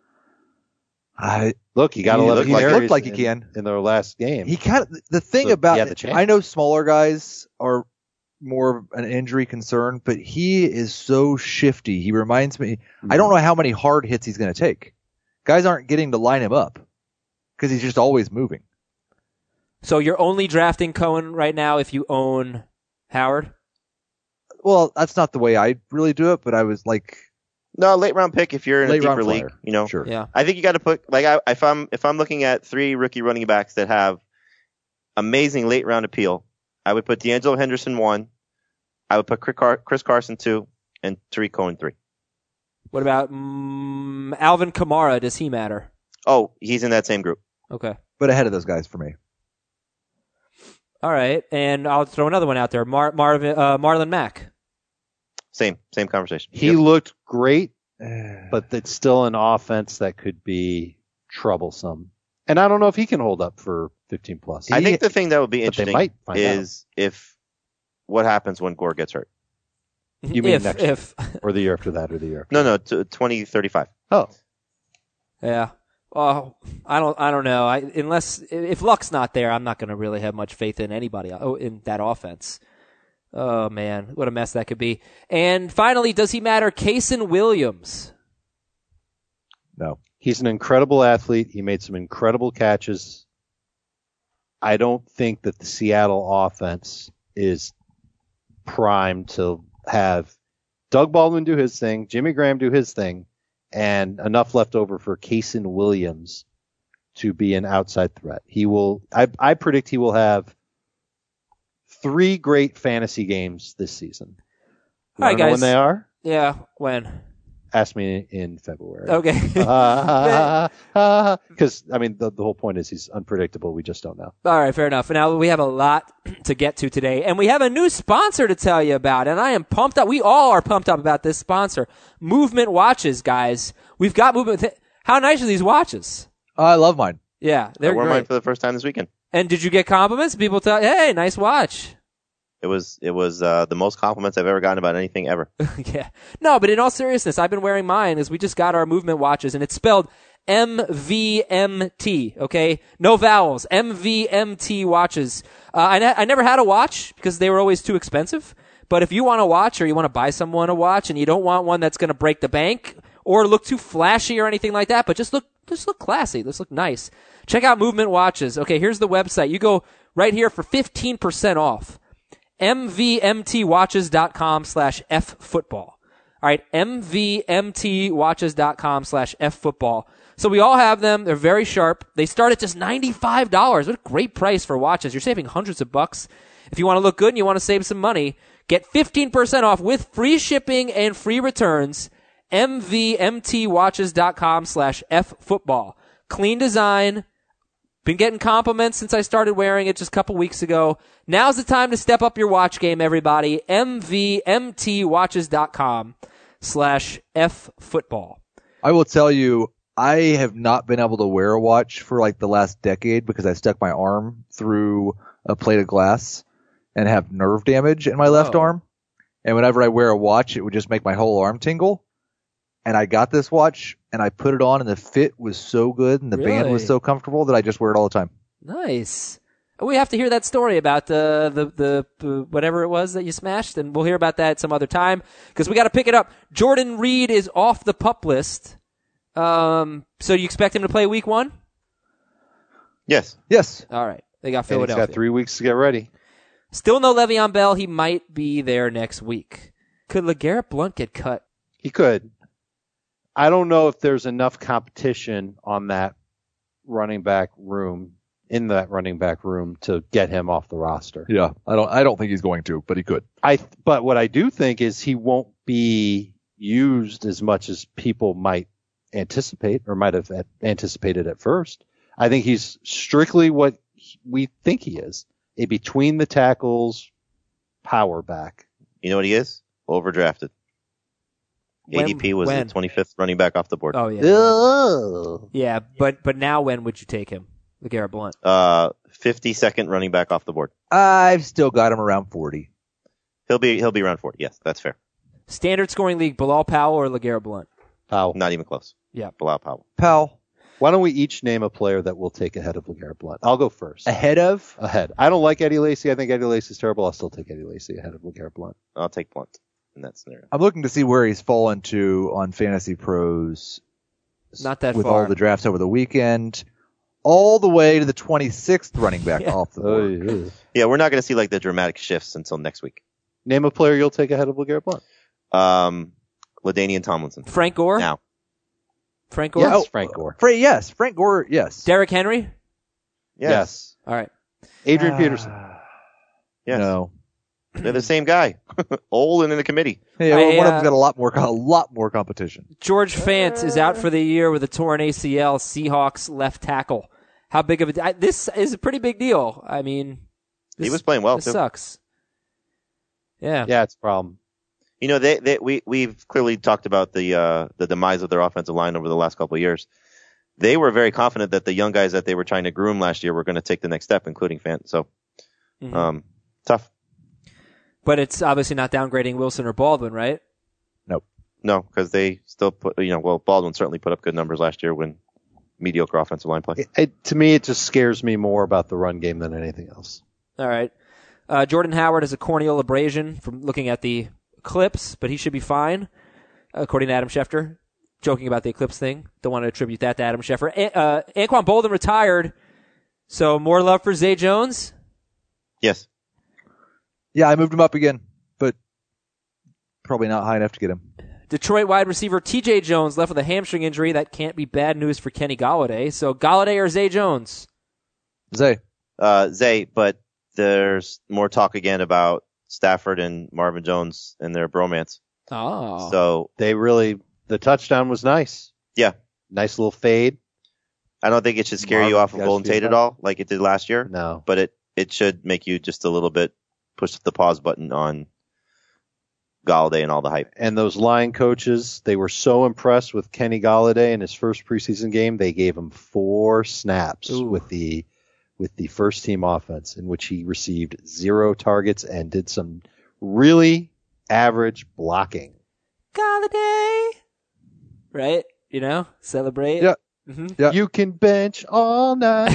I Look, he got He eleven looked like- carries looked like he in, can. in their last game. he kind of the thing So, about he had the chance. I know smaller guys are more of an injury concern, but he is so shifty. He reminds me. I don't know how many hard hits he's going to take. Guys aren't getting to line him up because he's just always moving. So you're only drafting Cohen right now if you own Howard? Well, that's not the way I really do it, but I was like No, late round pick if you're in late a deeper round league. flyer. You know, Sure. Yeah. I think you got to put like I, if I'm if I'm looking at three rookie running backs that have amazing late round appeal, I would put D'Angelo Henderson one, I would put Chris, Car- Chris Carson two, and Tariq Cohen three. What about mm, Alvin Kamara? Does he matter? Oh, he's in that same group. Okay. but ahead of those guys for me. All right. And I'll throw another one out there. Mar- Marvin, uh, Marlon Mack. Same same conversation. He Yep. looked great, but it's still an offense that could be troublesome. And I don't know if he can hold up for fifteen plus. I think the thing that would be But they interesting might find is if what happens when Gore gets hurt. You mean if, next if, or the year after that, or the year after. No, no, t- twenty thirty-five. Oh, yeah. Oh, I don't, I don't know. I, unless, if Luck's not there, I'm not going to really have much faith in anybody oh, in that offense. Oh man, what a mess that could be. And finally, does he matter? Kaysen Williams. No. he's an incredible athlete. He made some incredible catches. I don't think that the Seattle offense is primed to have Doug Baldwin do his thing, Jimmy Graham do his thing, and enough left over for Kaysen Williams to be an outside threat. He will, I, I predict he will have three great fantasy games this season. You All right, wanna know guys. when they are? Yeah, when? Ask me in February. Okay. Because, I mean, the, the whole point is he's unpredictable. We just don't know. All right, fair enough. Now we have a lot to get to today, and we have a new sponsor to tell you about, and I am pumped up. We all are pumped up about this sponsor, Movement Watches, guys. We've got Movement. How nice are these watches? I love mine. Yeah, I they're wore great. mine for the first time this weekend. And did you get compliments? People tell, hey, nice watch. It was it was uh, the most compliments I've ever gotten about anything ever. Yeah. No, but in all seriousness, I've been wearing mine as we just got our Movement watches, and it's spelled M V M T, okay? No vowels. M V M T watches. Uh, I, ne- I never had a watch because they were always too expensive. But if you want a watch or you want to buy someone a watch and you don't want one that's going to break the bank or look too flashy or anything like that, but just look just look classy, just look nice, check out Movement watches. Okay, here's the website. You go right here for fifteen percent off. M V M T watches dot com slash F football. All right, M V M T watches dot com slash F football. So we all have them. They're very sharp. They start at just ninety-five dollars. What a great price for watches. You're saving hundreds of bucks. If you want to look good and you want to save some money, get fifteen percent off with free shipping and free returns. M V M T watches dot com slash F football. Clean design. Been getting compliments since I started wearing it just a couple weeks ago. Now's the time to step up your watch game, everybody. M V M T watches dot com slash F football. I will tell you, I have not been able to wear a watch for like the last decade because I stuck my arm through a plate of glass and have nerve damage in my left Oh. arm. And whenever I wear a watch, it would just make my whole arm tingle. And I got this watch and I put it on and the fit was so good and the band was Really? so comfortable that I just wear it all the time. Nice. We have to hear that story about the, the, the, the whatever it was that you smashed, and we'll hear about that some other time because we got to pick it up. Jordan Reed is off the PUP list. Um, so you expect him to play week one? Yes. Yes. All right. They got And he's Philadelphia. got three weeks to get ready. Still no Le'Veon Bell. He might be there next week. Could LeGarrette Blount get cut? He could. I don't know if there's enough competition on that running back room, in that running back room, to get him off the roster. Yeah. I don't, I don't think he's going to, but he could. I, but what I do think is he won't be used as much as people might anticipate or might have anticipated at first. I think he's strictly what we think he is. A between the tackles power back. You know what he is? Overdrafted. When- A D P was when? the twenty-fifth running back off the board. Oh, yeah. Ugh. Yeah, but but now when would you take him? LeGarrette Blount. Uh, fifty-second running back off the board. I've still got him around forty. He'll be he'll be around forty. Yes, that's fair. Standard scoring league, Bilal Powell or LeGarrette Blount? Powell. Not even close. Yeah. Bilal Powell. Powell. Why don't we each name a player that we'll take ahead of LeGarrette Blount? I'll go first. Ahead of? Ahead. I don't like Eddie Lacy. I think Eddie Lacy's terrible. I'll still take Eddie Lacy ahead of LeGarrette Blount. I'll take Blunt in that scenario. I'm looking to see where he's fallen to on Fantasy Pros. Not that with far. all the drafts over the weekend, all the way to the twenty-sixth running back Yeah. off the Oh, board. yeah. Yeah, we're not going to see like the dramatic shifts until next week. Name a player you'll take ahead of LeGarrette Blount. Um, LaDainian Tomlinson. Frank Gore? Now. Frank Gore? Yes, Oh, Frank Gore. Fra- yes, Frank Gore, yes. Derrick Henry? Yes. All right. Adrian Ah, Peterson. Yes. No. They're the same guy. Old and in the committee. Hey, I, one of uh, them's got a lot more, a lot more competition. George Fant is out for the year with a torn A C L, Seahawks left tackle. How big of a I, this is a pretty big deal. I mean, this, He was playing well this too. sucks. Yeah. Yeah, it's a problem. You know, they, they we we've clearly talked about the uh, the demise of their offensive line over the last couple of years. They were very confident that the young guys that they were trying to groom last year were going to take the next step, including Fant. So, Mhm. um, tough. But it's obviously not downgrading Wilson or Baldwin, right? No, because they still put, you know, well, Baldwin certainly put up good numbers last year when mediocre offensive line play. It, it, to me, it just scares me more about the run game than anything else. All right. Uh, Jordan Howard has a corneal abrasion from looking at the Eclipse, but he should be fine, according to Adam Schefter. Joking about the Eclipse thing. Don't want to attribute that to Adam Schefter. A- uh, Anquan Bolden retired, so more love for Zay Jones. Yes. Yeah, I moved him up again, but probably not high enough to get him. Detroit wide receiver T J Jones left with a hamstring injury. That can't be bad news for Kenny Golladay. So Golladay or Zay Jones? Zay. Uh, Zay, but there's more talk again about Stafford and Marvin Jones and their bromance. Oh. So, They really, the touchdown was nice. yeah, Nice little fade. I don't think it should scare you Marvin off of guys Golden feel Tate at that? all, like it did last year. No. But it, it should make you just a little bit push the pause button on Galladay and all the hype. And those line coaches, they were so impressed with Kenny Golladay in his first preseason game, they gave him four snaps Ooh. with the with the first team offense, in which he received zero targets and did some really average blocking. Golladay. Right? You know? Celebrate. Yeah. hmm Yeah. You can bench all night.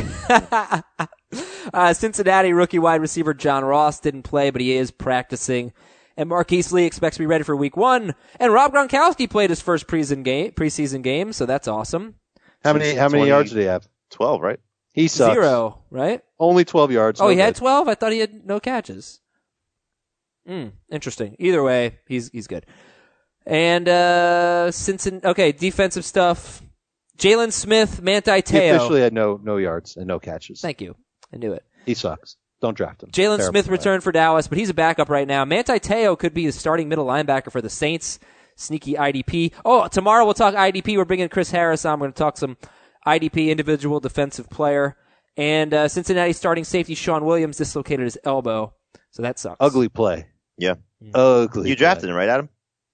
uh, Cincinnati rookie wide receiver John Ross didn't play, but he is practicing. And Marquise Lee expects to be ready for week one. And Rob Gronkowski played his first preseason game, preseason game, so that's awesome. How many how many twenty yards did he have? twelve, right? He sucks. Zero, right? Only twelve yards. Oh, no he had good. twelve? I thought he had no catches. Hmm, interesting. Either way, he's he's good. And uh, Cincinnati. Okay, defensive stuff. Jalen Smith, Manti He Te'o. officially had no no yards and no catches. Thank you. I knew it. He sucks. Don't draft him. Jalen Terrible Smith player. returned for Dallas, but he's a backup right now. Manti Te'o could be the starting middle linebacker for the Saints. Sneaky I D P. Oh, tomorrow we'll talk I D P. We're bringing Chris Harris on. We're going to talk some I D P, individual defensive player. And uh, Cincinnati starting safety Sean Williams dislocated his elbow. So that sucks. Ugly play. Yeah. Ugly. You drafted play. him, right, Adam?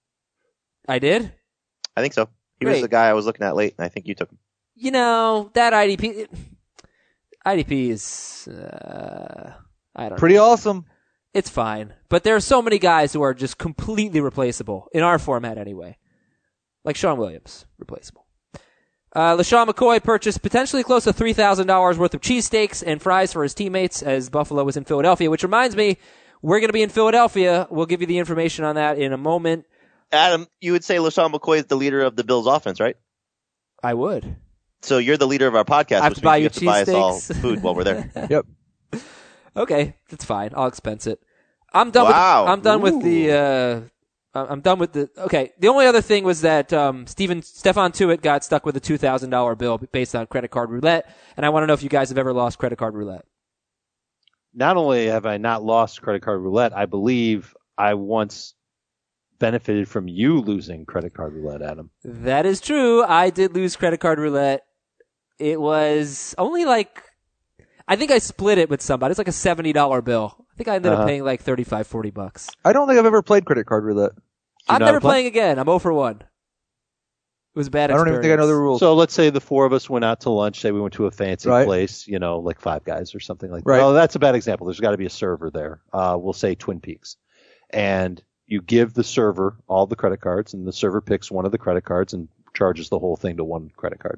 I did? I think so. He Great. was the guy I was looking at late, and I think you took him. You know, that I D P... I D P is... Uh, I don't Pretty know. awesome. It's fine. But there are so many guys who are just completely replaceable, in our format anyway. Like Sean Williams, replaceable. Uh, LaShawn McCoy purchased potentially close to three thousand dollars worth of cheesesteaks and fries for his teammates as Buffalo was in Philadelphia, which reminds me, we're going to be in Philadelphia. We'll give you the information on that in a moment. Adam, you would say LaShawn McCoy is the leader of the Bills offense, right? I would. So you're the leader of our podcast, I have which to buy means you you have to buy us all cheesesteaks. food while we're there. Yep. Okay, that's fine. I'll expense it. I'm done Wow. with I'm done with the uh I'm done with the okay. The only other thing was that um Steven Stephon Tuitt got stuck with a two thousand dollar bill based on credit card roulette, and I want to know if you guys have ever lost credit card roulette. Not only have I not lost credit card roulette, I believe I once benefited from you losing credit card roulette, Adam. That is true. I did lose credit card roulette. It was only like I think I split it with somebody. It's like a seventy dollar bill. I think I ended Uh-huh. up paying like thirty-five, forty bucks. I don't think I've ever played credit card roulette. I'm not never play? playing again. I'm zero for one. It was a bad I don't even think I know the rules. So let's say the four of us went out to lunch. Say we went to a fancy Right. place, you know, like Five Guys or something like that. Right. Oh, that's a bad example. There's got to be a server there. Uh, we'll say Twin Peaks. And you give the server all the credit cards, and the server picks one of the credit cards and charges the whole thing to one credit card.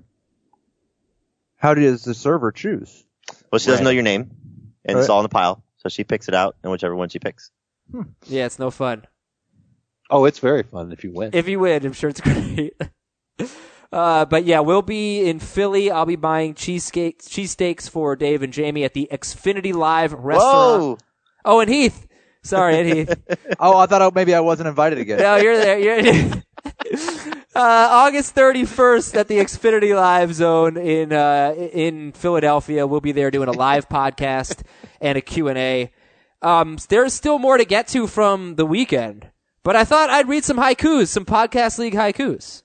How does the server choose? Well, she doesn't Right. know your name, and it's Right. all in the pile. So she picks it out, and whichever one she picks. Yeah, it's no fun. Oh, it's very fun if you win. If you win, I'm sure it's great. uh, but yeah, we'll be in Philly. I'll be buying cheesesteaks, cheesesteaks for Dave and Jamie at the Xfinity Live restaurant. Whoa! Oh, and Heath. Sorry, and Heath. Oh, I thought I, maybe I wasn't invited again. No, you're there. You're uh, August thirty-first at the Xfinity Live Zone in uh, in Philadelphia. We'll be there doing a live podcast and a Q and A. Um, there's still more to get to from the weekend, but I thought I'd read some haikus, some Podcast League haikus.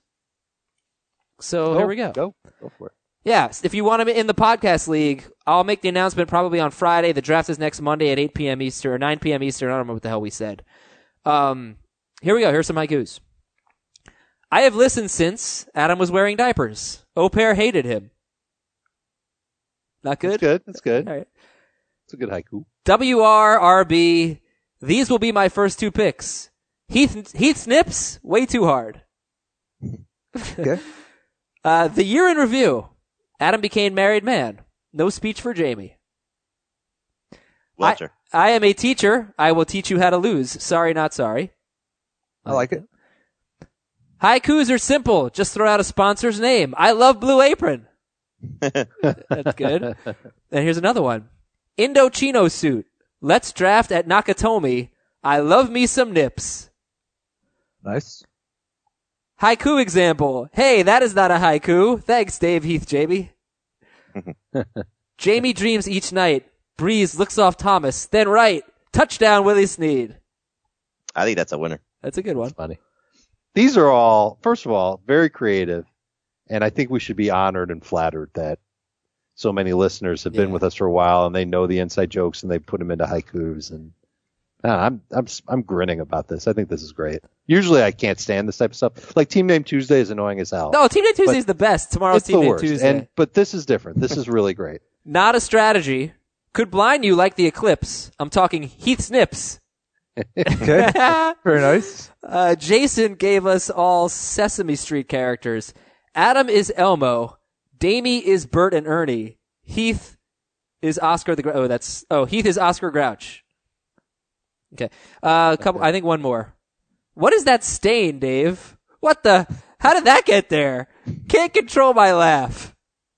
So Go, here we go. Go, go for it. Yeah, if you want them in the podcast league, I'll make the announcement probably on Friday. The draft is next Monday at eight p.m. Eastern, or nine p.m. Eastern. I don't remember what the hell we said. Um, here we go. Here's some haikus. I have listened since Adam was wearing diapers. Au pair hated him. Not good? That's good. That's good. All right. It's a good haiku. W R R B. These will be my first two picks. Heath, Heath Snips, way too hard. Okay. Uh, the year in review. Adam became married man. No speech for Jamie. Welcher. I, I am a teacher. I will teach you how to lose. Sorry, not sorry. I like it. Haikus are simple. Just throw out a sponsor's name. I love Blue Apron. That's good. And here's another one. Indochino suit. Let's draft at Nakatomi. I love me some nips. Nice. Haiku example. Hey, that is not a haiku. Thanks, Dave, Heath, Jamie. Jamie dreams each night. Breeze looks off Thomas. Then right. Touchdown, Willie Snead. I think that's a winner. That's a good one. Funny. These are all, first of all, very creative. And I think we should be honored and flattered that so many listeners have been Yeah. with us for a while and they know the inside jokes and they put them into haikus. And man, I'm, I'm, I'm grinning about this. I think this is great. Usually I can't stand this type of stuff. Like Team Name Tuesday is annoying as hell. No, Team Day Tuesday But is the best. Tomorrow's it's Team the Day worst. Tuesday. And, but this is different. This is really great. Not a strategy. Could blind you like the eclipse. I'm talking Heath Snips. Okay. Very nice. Uh, Jason gave us all Sesame Street characters. Adam is Elmo. Damie is Bert and Ernie. Heath is Oscar the Grouch. Oh, that's, oh, Heath is Oscar Grouch. Okay. Uh, a couple, I think one more. What is that stain, Dave? What the, how did that get there? Can't control my laugh.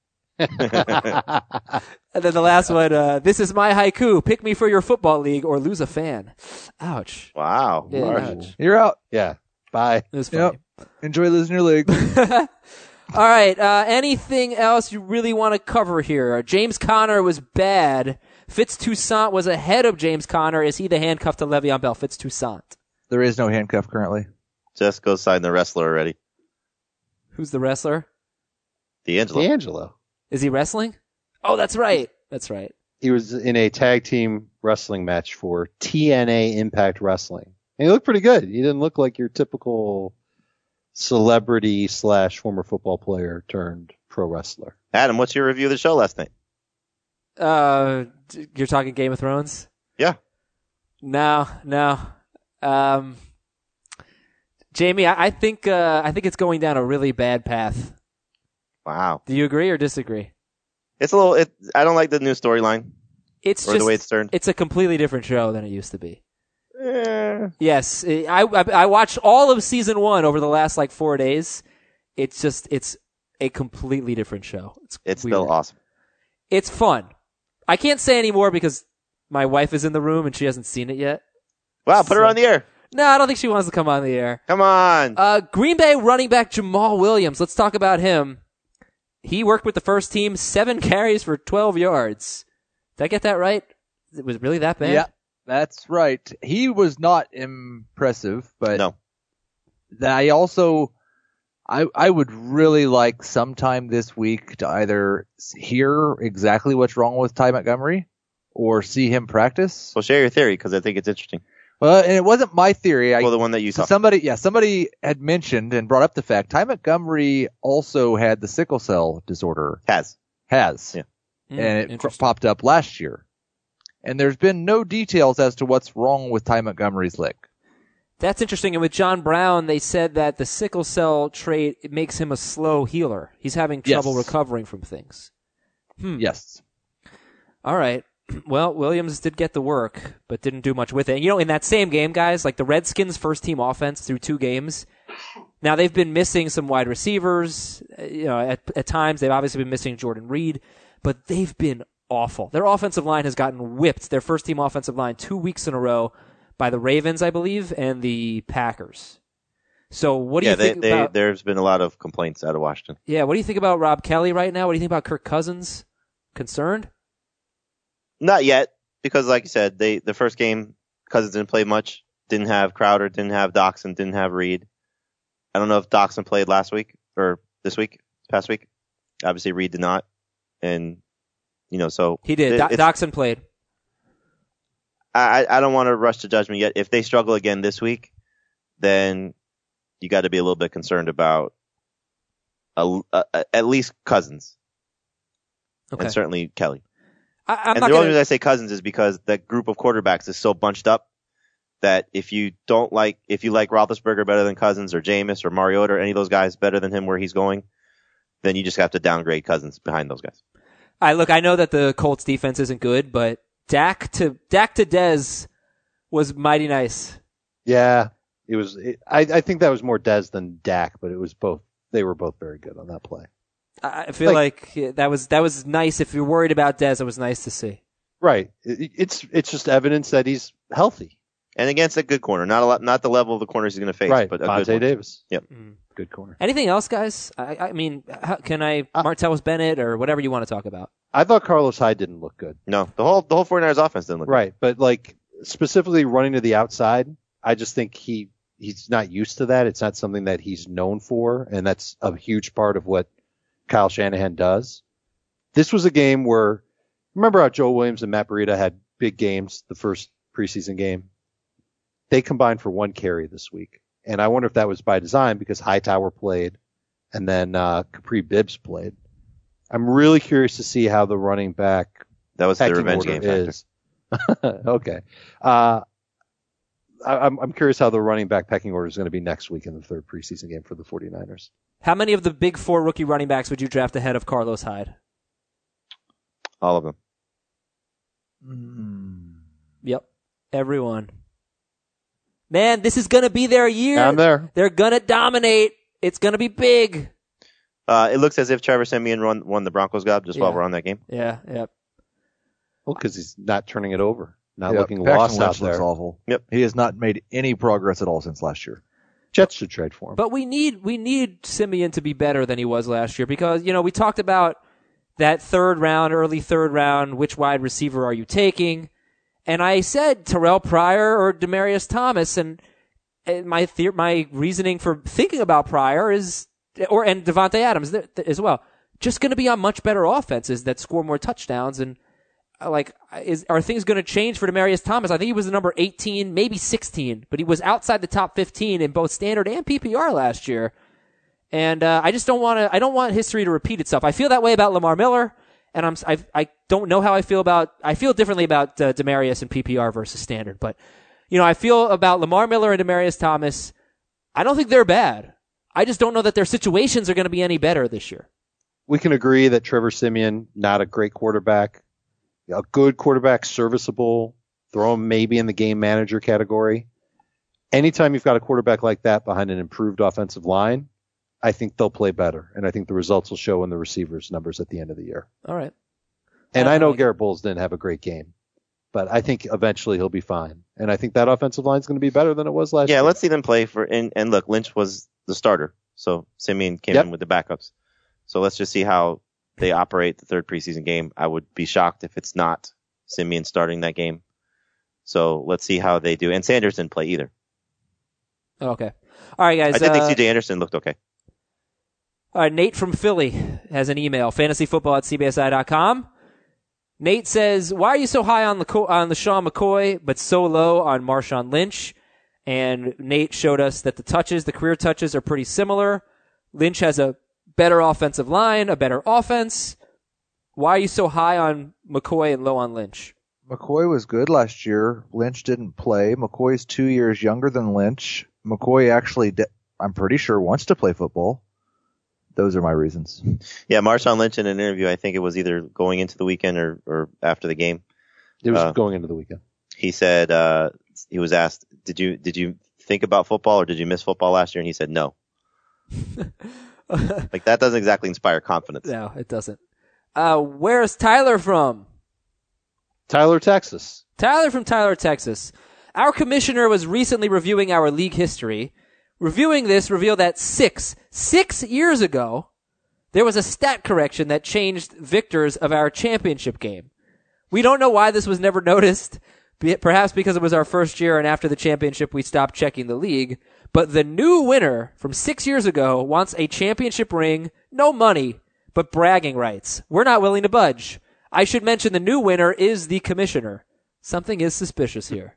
And then the last one, uh, this is my haiku. Pick me for your football league or lose a fan. Ouch. Wow. Yeah, Marsh. ouch. You're out. Yeah. Bye. It was funny. Yep. Enjoy losing your leg. All right. Uh, anything else you really want to cover here? Uh, James Conner was bad. Fitz Toussaint was ahead of James Conner. Is he the handcuff to Le'Veon Bell? Fitz Toussaint. There is no handcuff currently. Just go sign the wrestler already. Who's the wrestler? D'Angelo. D'Angelo. Is he wrestling? Oh, that's right. That's right. He was in a tag team wrestling match for T N A Impact Wrestling. And he looked pretty good. He didn't look like your typical celebrity slash former football player turned pro wrestler. Adam, what's your review of the show last night? Uh, you're talking Game of Thrones? Yeah. No, no. Um, Jamie, I, I think uh, I think it's going down a really bad path. Wow. Do you agree or disagree? It's a little. It, I don't like the new storyline It's or just the way it's turned. it's a completely different show than it used to be. Eh. Yes, I, I I watched all of season one over the last like four days. It's just it's a completely different show. It's It's weird. still awesome. It's fun. I can't say anymore because my wife is in the room and she hasn't seen it yet. Wow, put her So- on the air. No, I don't think she wants to come on the air. Come on. Uh, Green Bay running back Jamal Williams. Let's talk about him. He worked with the first team, seven carries for twelve yards. Did I get that right? It was really that bad? Yeah, that's right. He was not impressive, but no. I also, I I would really like sometime this week to either hear exactly what's wrong with Ty Montgomery or see him practice. Well, share your theory because I think it's interesting. Well, and it wasn't my theory. I, Well, the one that you so saw. somebody, yeah, somebody had mentioned and brought up the fact Ty Montgomery also had the sickle cell disorder. Has. Has. Yeah. Mm, and it cr- interesting. popped up last year. And there's been no details as to what's wrong with Ty Montgomery's leg. That's interesting. And with John Brown, they said that the sickle cell trait it makes him a slow healer. He's having trouble Yes. recovering from things. Hmm. Yes. All right. Well, Williams did get the work, but didn't do much with it. And, you know, in that same game, guys, like the Redskins' first-team offense through two games, now they've been missing some wide receivers. Uh, You know, at, at times they've obviously been missing Jordan Reed, but they've been awful. Their offensive line has gotten whipped, their first-team offensive line, two weeks in a row by the Ravens, I believe, and the Packers. So what do yeah, you they, think they, about... there's been a lot of complaints out of Washington. Yeah, what do you think about Rob Kelly right now? What do you think about Kirk Cousins? Concerned? Not yet, because like you said, they the first game, Cousins didn't play much. Didn't have Crowder, didn't have Doxson, didn't have Reed. I don't know if Doxson played last week or this week, past week. Obviously, Reed did not. And, you know, so. He did. it- Do- it's- Doxson played. I, I don't want to rush to judgment yet. If they struggle again this week, then you got to be a little bit concerned about a, a, at least Cousins Okay. and certainly Kelly. I, I'm and not the only gonna... reason I say Cousins is because that group of quarterbacks is so bunched up that if you don't like, if you like Roethlisberger better than Cousins or Jameis or Mariota or any of those guys better than him where he's going, then you just have to downgrade Cousins behind those guys. I look. I know that the Colts defense isn't good, but Dak to Dak to Dez was mighty nice. Yeah, it was. It, I, I think that was more Dez than Dak, but it was both. They were both very good on that play. I I feel like, like that was that was nice. If you're worried about Dez, it was nice to see. Right. It, it's it's just evidence that he's healthy. And against a good corner, not a lot, not the level of the corners he's going to face, Right. but a Vontae good one. Davis. Yep. Mm. Good corner. Anything else, guys? I, I mean, how, can I Uh, Martellus Bennett or whatever you want to talk about? I thought Carlos Hyde didn't look good. No, the whole the whole 49ers offense didn't look good. Right, but like specifically running to the outside, I just think he he's not used to that. It's not something that he's known for, and that's a huge part of what Kyle Shanahan does. This was a game where, remember how Joe Williams and Matt Breida had big games the first preseason game? They combined for one carry this week, and I wonder if that was by design because Hightower played, and then uh, Capri Bibbs played. I'm really curious to see how the running back That was the pecking revenge order game factor. is. Okay. Uh, I, I'm, I'm curious how the running back pecking order is going to be next week in the third preseason game for the 49ers. How many of the big four rookie running backs would you draft ahead of Carlos Hyde? All of them. Mm. Yep, everyone. Man, this is gonna be their year. I'm there. They're gonna dominate. It's gonna be big. Uh, it looks as if Trevor Siemian won, won the Broncos job just while Yeah. we're on that game. Yeah, yep. Well, because he's not turning it over, not Yep. looking Paxton lost out Lynch looks there. awful. Yep. He has not made any progress at all since last year. Jets should trade for him. But we need we need Simeon to be better than he was last year because, you know, we talked about that third round, early third round, which wide receiver are you taking? And I said Terrell Pryor or Demaryius Thomas, and, and my the- my reasoning for thinking about Pryor is, or and Devontae Adams th- th- as well, just going to be on much better offenses that score more touchdowns. And uh, like, is are things going to change for Demaryius Thomas? I think he was the number eighteen, maybe sixteen, but he was outside the top fifteen in both standard and P P R last year. And uh, I just don't want to. I don't want history to repeat itself. I feel that way about Lamar Miller, and I'm. I, I don't know how I feel about. I feel differently about uh, Demaryius and P P R versus standard. But you know, I feel about Lamar Miller and Demaryius Thomas. I don't think they're bad. I just don't know that their situations are going to be any better this year. We can agree that Trevor Siemian, not a great quarterback, a good quarterback, serviceable. Throw him maybe in the game manager category. Anytime you've got a quarterback like that behind an improved offensive line, I think they'll play better, and I think the results will show in the receivers' numbers at the end of the year. All right. And Uh, I know Garrett Bowles didn't have a great game, but I think eventually he'll be fine. And I think that offensive line is going to be better than it was last Yeah, year. let's see them play for. And, and look, Lynch was the starter, so Simeon came Yep. in with the backups. So let's just see how they operate the third preseason game. I would be shocked if it's not Simeon starting that game. So let's see how they do. And Sanders didn't play either. Okay. All right, guys. I did uh, think C J Anderson looked okay. All right, Nate from Philly has an email, fantasyfootball at c b s i dot com. Nate says, why are you so high on the on the Sean McCoy, but so low on Marshawn Lynch? And Nate showed us that the touches, the career touches, are pretty similar. Lynch has a better offensive line, a better offense. Why are you so high on McCoy and low on Lynch? McCoy was good last year. Lynch didn't play. McCoy's two years younger than Lynch. McCoy actually, de- I'm pretty sure, wants to play football. Those are my reasons. Yeah, Marshawn Lynch in an interview, I think it was either going into the weekend or, or after the game. It was uh, going into the weekend. He said, uh, he was asked, did you, did you think about football or did you miss football last year? And he said, no. Like, that doesn't exactly inspire confidence. No, it doesn't. Uh, where's Tyler from? Tyler, Texas. Tyler from Tyler, Texas. Our commissioner was recently reviewing our league history. Reviewing this revealed that six, six years ago, there was a stat correction that changed victors of our championship game. We don't know why this was never noticed, perhaps because it was our first year and after the championship we stopped checking the league. But the new winner from six years ago wants a championship ring, no money, but bragging rights. We're not willing to budge. I should mention the new winner is the commissioner. Something is suspicious here.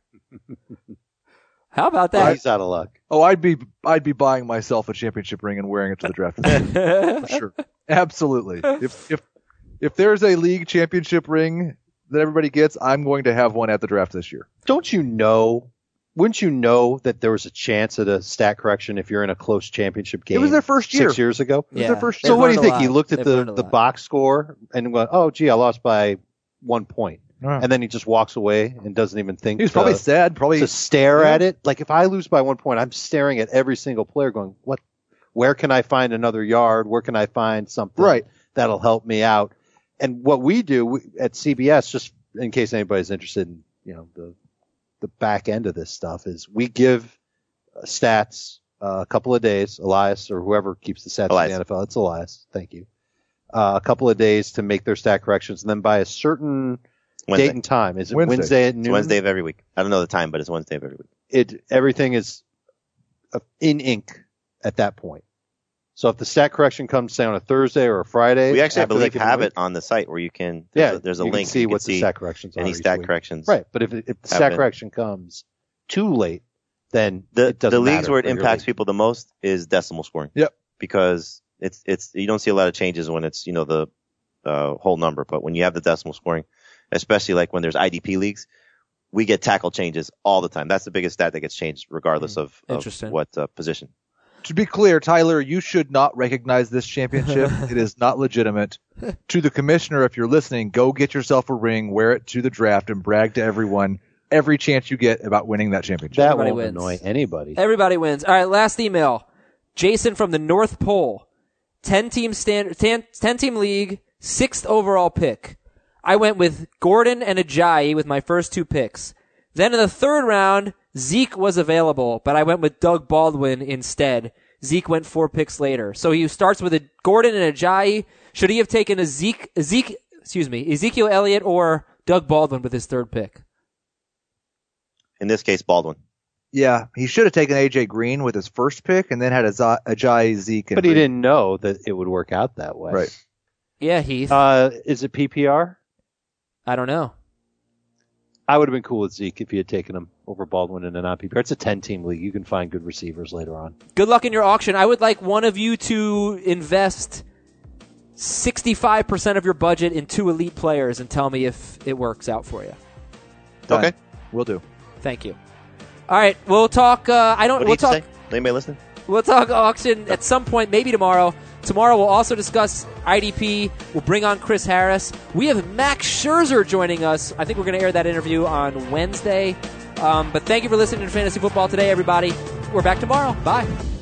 How about that? He's out of luck. Oh, I'd be I'd be buying myself a championship ring and wearing it to the draft. For sure. Absolutely. If if if there's a league championship ring that everybody gets, I'm going to have one at the draft this year. Don't you know? Wouldn't you know that there was a chance at a stat correction if you're in a close championship game? It was their first year. Six years ago? It was their first They've So what do you learned a think? He lot. looked at They've the, learned a the lot. box score and went, oh, gee, I lost by one point. Right. And then he just walks away and doesn't even think He was to, probably sad, probably to stare yeah. at it. Like if I lose by one point, I'm staring at every single player going, what? Where can I find another yard? Where can I find something Right. that'll help me out? And what we do we, at C B S, just in case anybody's interested in, you know, the the back end of this stuff, is we give uh, stats uh, a couple of days. Elias or whoever keeps the stats Elias. in the N F L, it's Elias. Thank you. Uh, a couple of days to make their stat corrections, and then by a certain Wednesday. date and time, is it Wednesday. Wednesday, at It's noon? Wednesday of every week. I don't know the time, but it's Wednesday of every week. It everything is uh, in ink at that point. So if the stat correction comes, say, on a Thursday or a Friday, We actually, I after that believe, given have week, it on the site where you can, there's Yeah, a, there's a you can link. see you can what the see stat corrections are. any each stat week. corrections. Right, but if, if the Have stat been. correction comes too late, then The, it doesn't the leagues matter where it for your impacts league. people the most is decimal scoring. Yep. Because it's, it's, you don't see a lot of changes when it's, you know, the, uh, whole number, but when you have the decimal scoring, especially like when there's I D P leagues, we get tackle changes all the time. That's the biggest stat that gets changed regardless of, of Interesting. what uh, position. To be clear, Tyler, you should not recognize this championship. It is not legitimate. To the commissioner, if you're listening, go get yourself a ring, wear it to the draft, and brag to everyone every chance you get about winning that championship. That Everybody won't wins. annoy anybody. Everybody wins. All right, last email. Jason from the North Pole. ten team standard, ten, ten team league, sixth overall pick. I went with Gordon and Ajayi with my first two picks. Then in the third round, Zeke was available, but I went with Doug Baldwin instead. Zeke went four picks later. So he starts with a Gordon and Ajayi. Should he have taken a Zeke, Zeke, excuse me, Ezekiel Elliott or Doug Baldwin with his third pick? In this case, Baldwin. Yeah, he should have taken A J Green with his first pick and then had Aza- Ajayi, Zeke. And But he Green. didn't know that it would work out that way. Right. Yeah, Heath. Uh, is it P P R? I don't know. I would have been cool with Zeke if he had taken him over Baldwin in a non-P P R. It's a ten-team league. You can find good receivers later on. Good luck in your auction. I would like one of you to invest sixty-five percent of your budget in two elite players and tell me if it works out for you. Done. Okay. Will do. Thank you. All right, we'll talk. Uh, I don't. What do we'll you talk. say? Anybody listening? We'll talk auction at some point, maybe tomorrow. Tomorrow we'll also discuss I D P. We'll bring on Chris Harris. We have Max Scherzer joining us. I think we're going to air that interview on Wednesday. Um, but thank you for listening to Fantasy Football today, everybody. We're back tomorrow. Bye.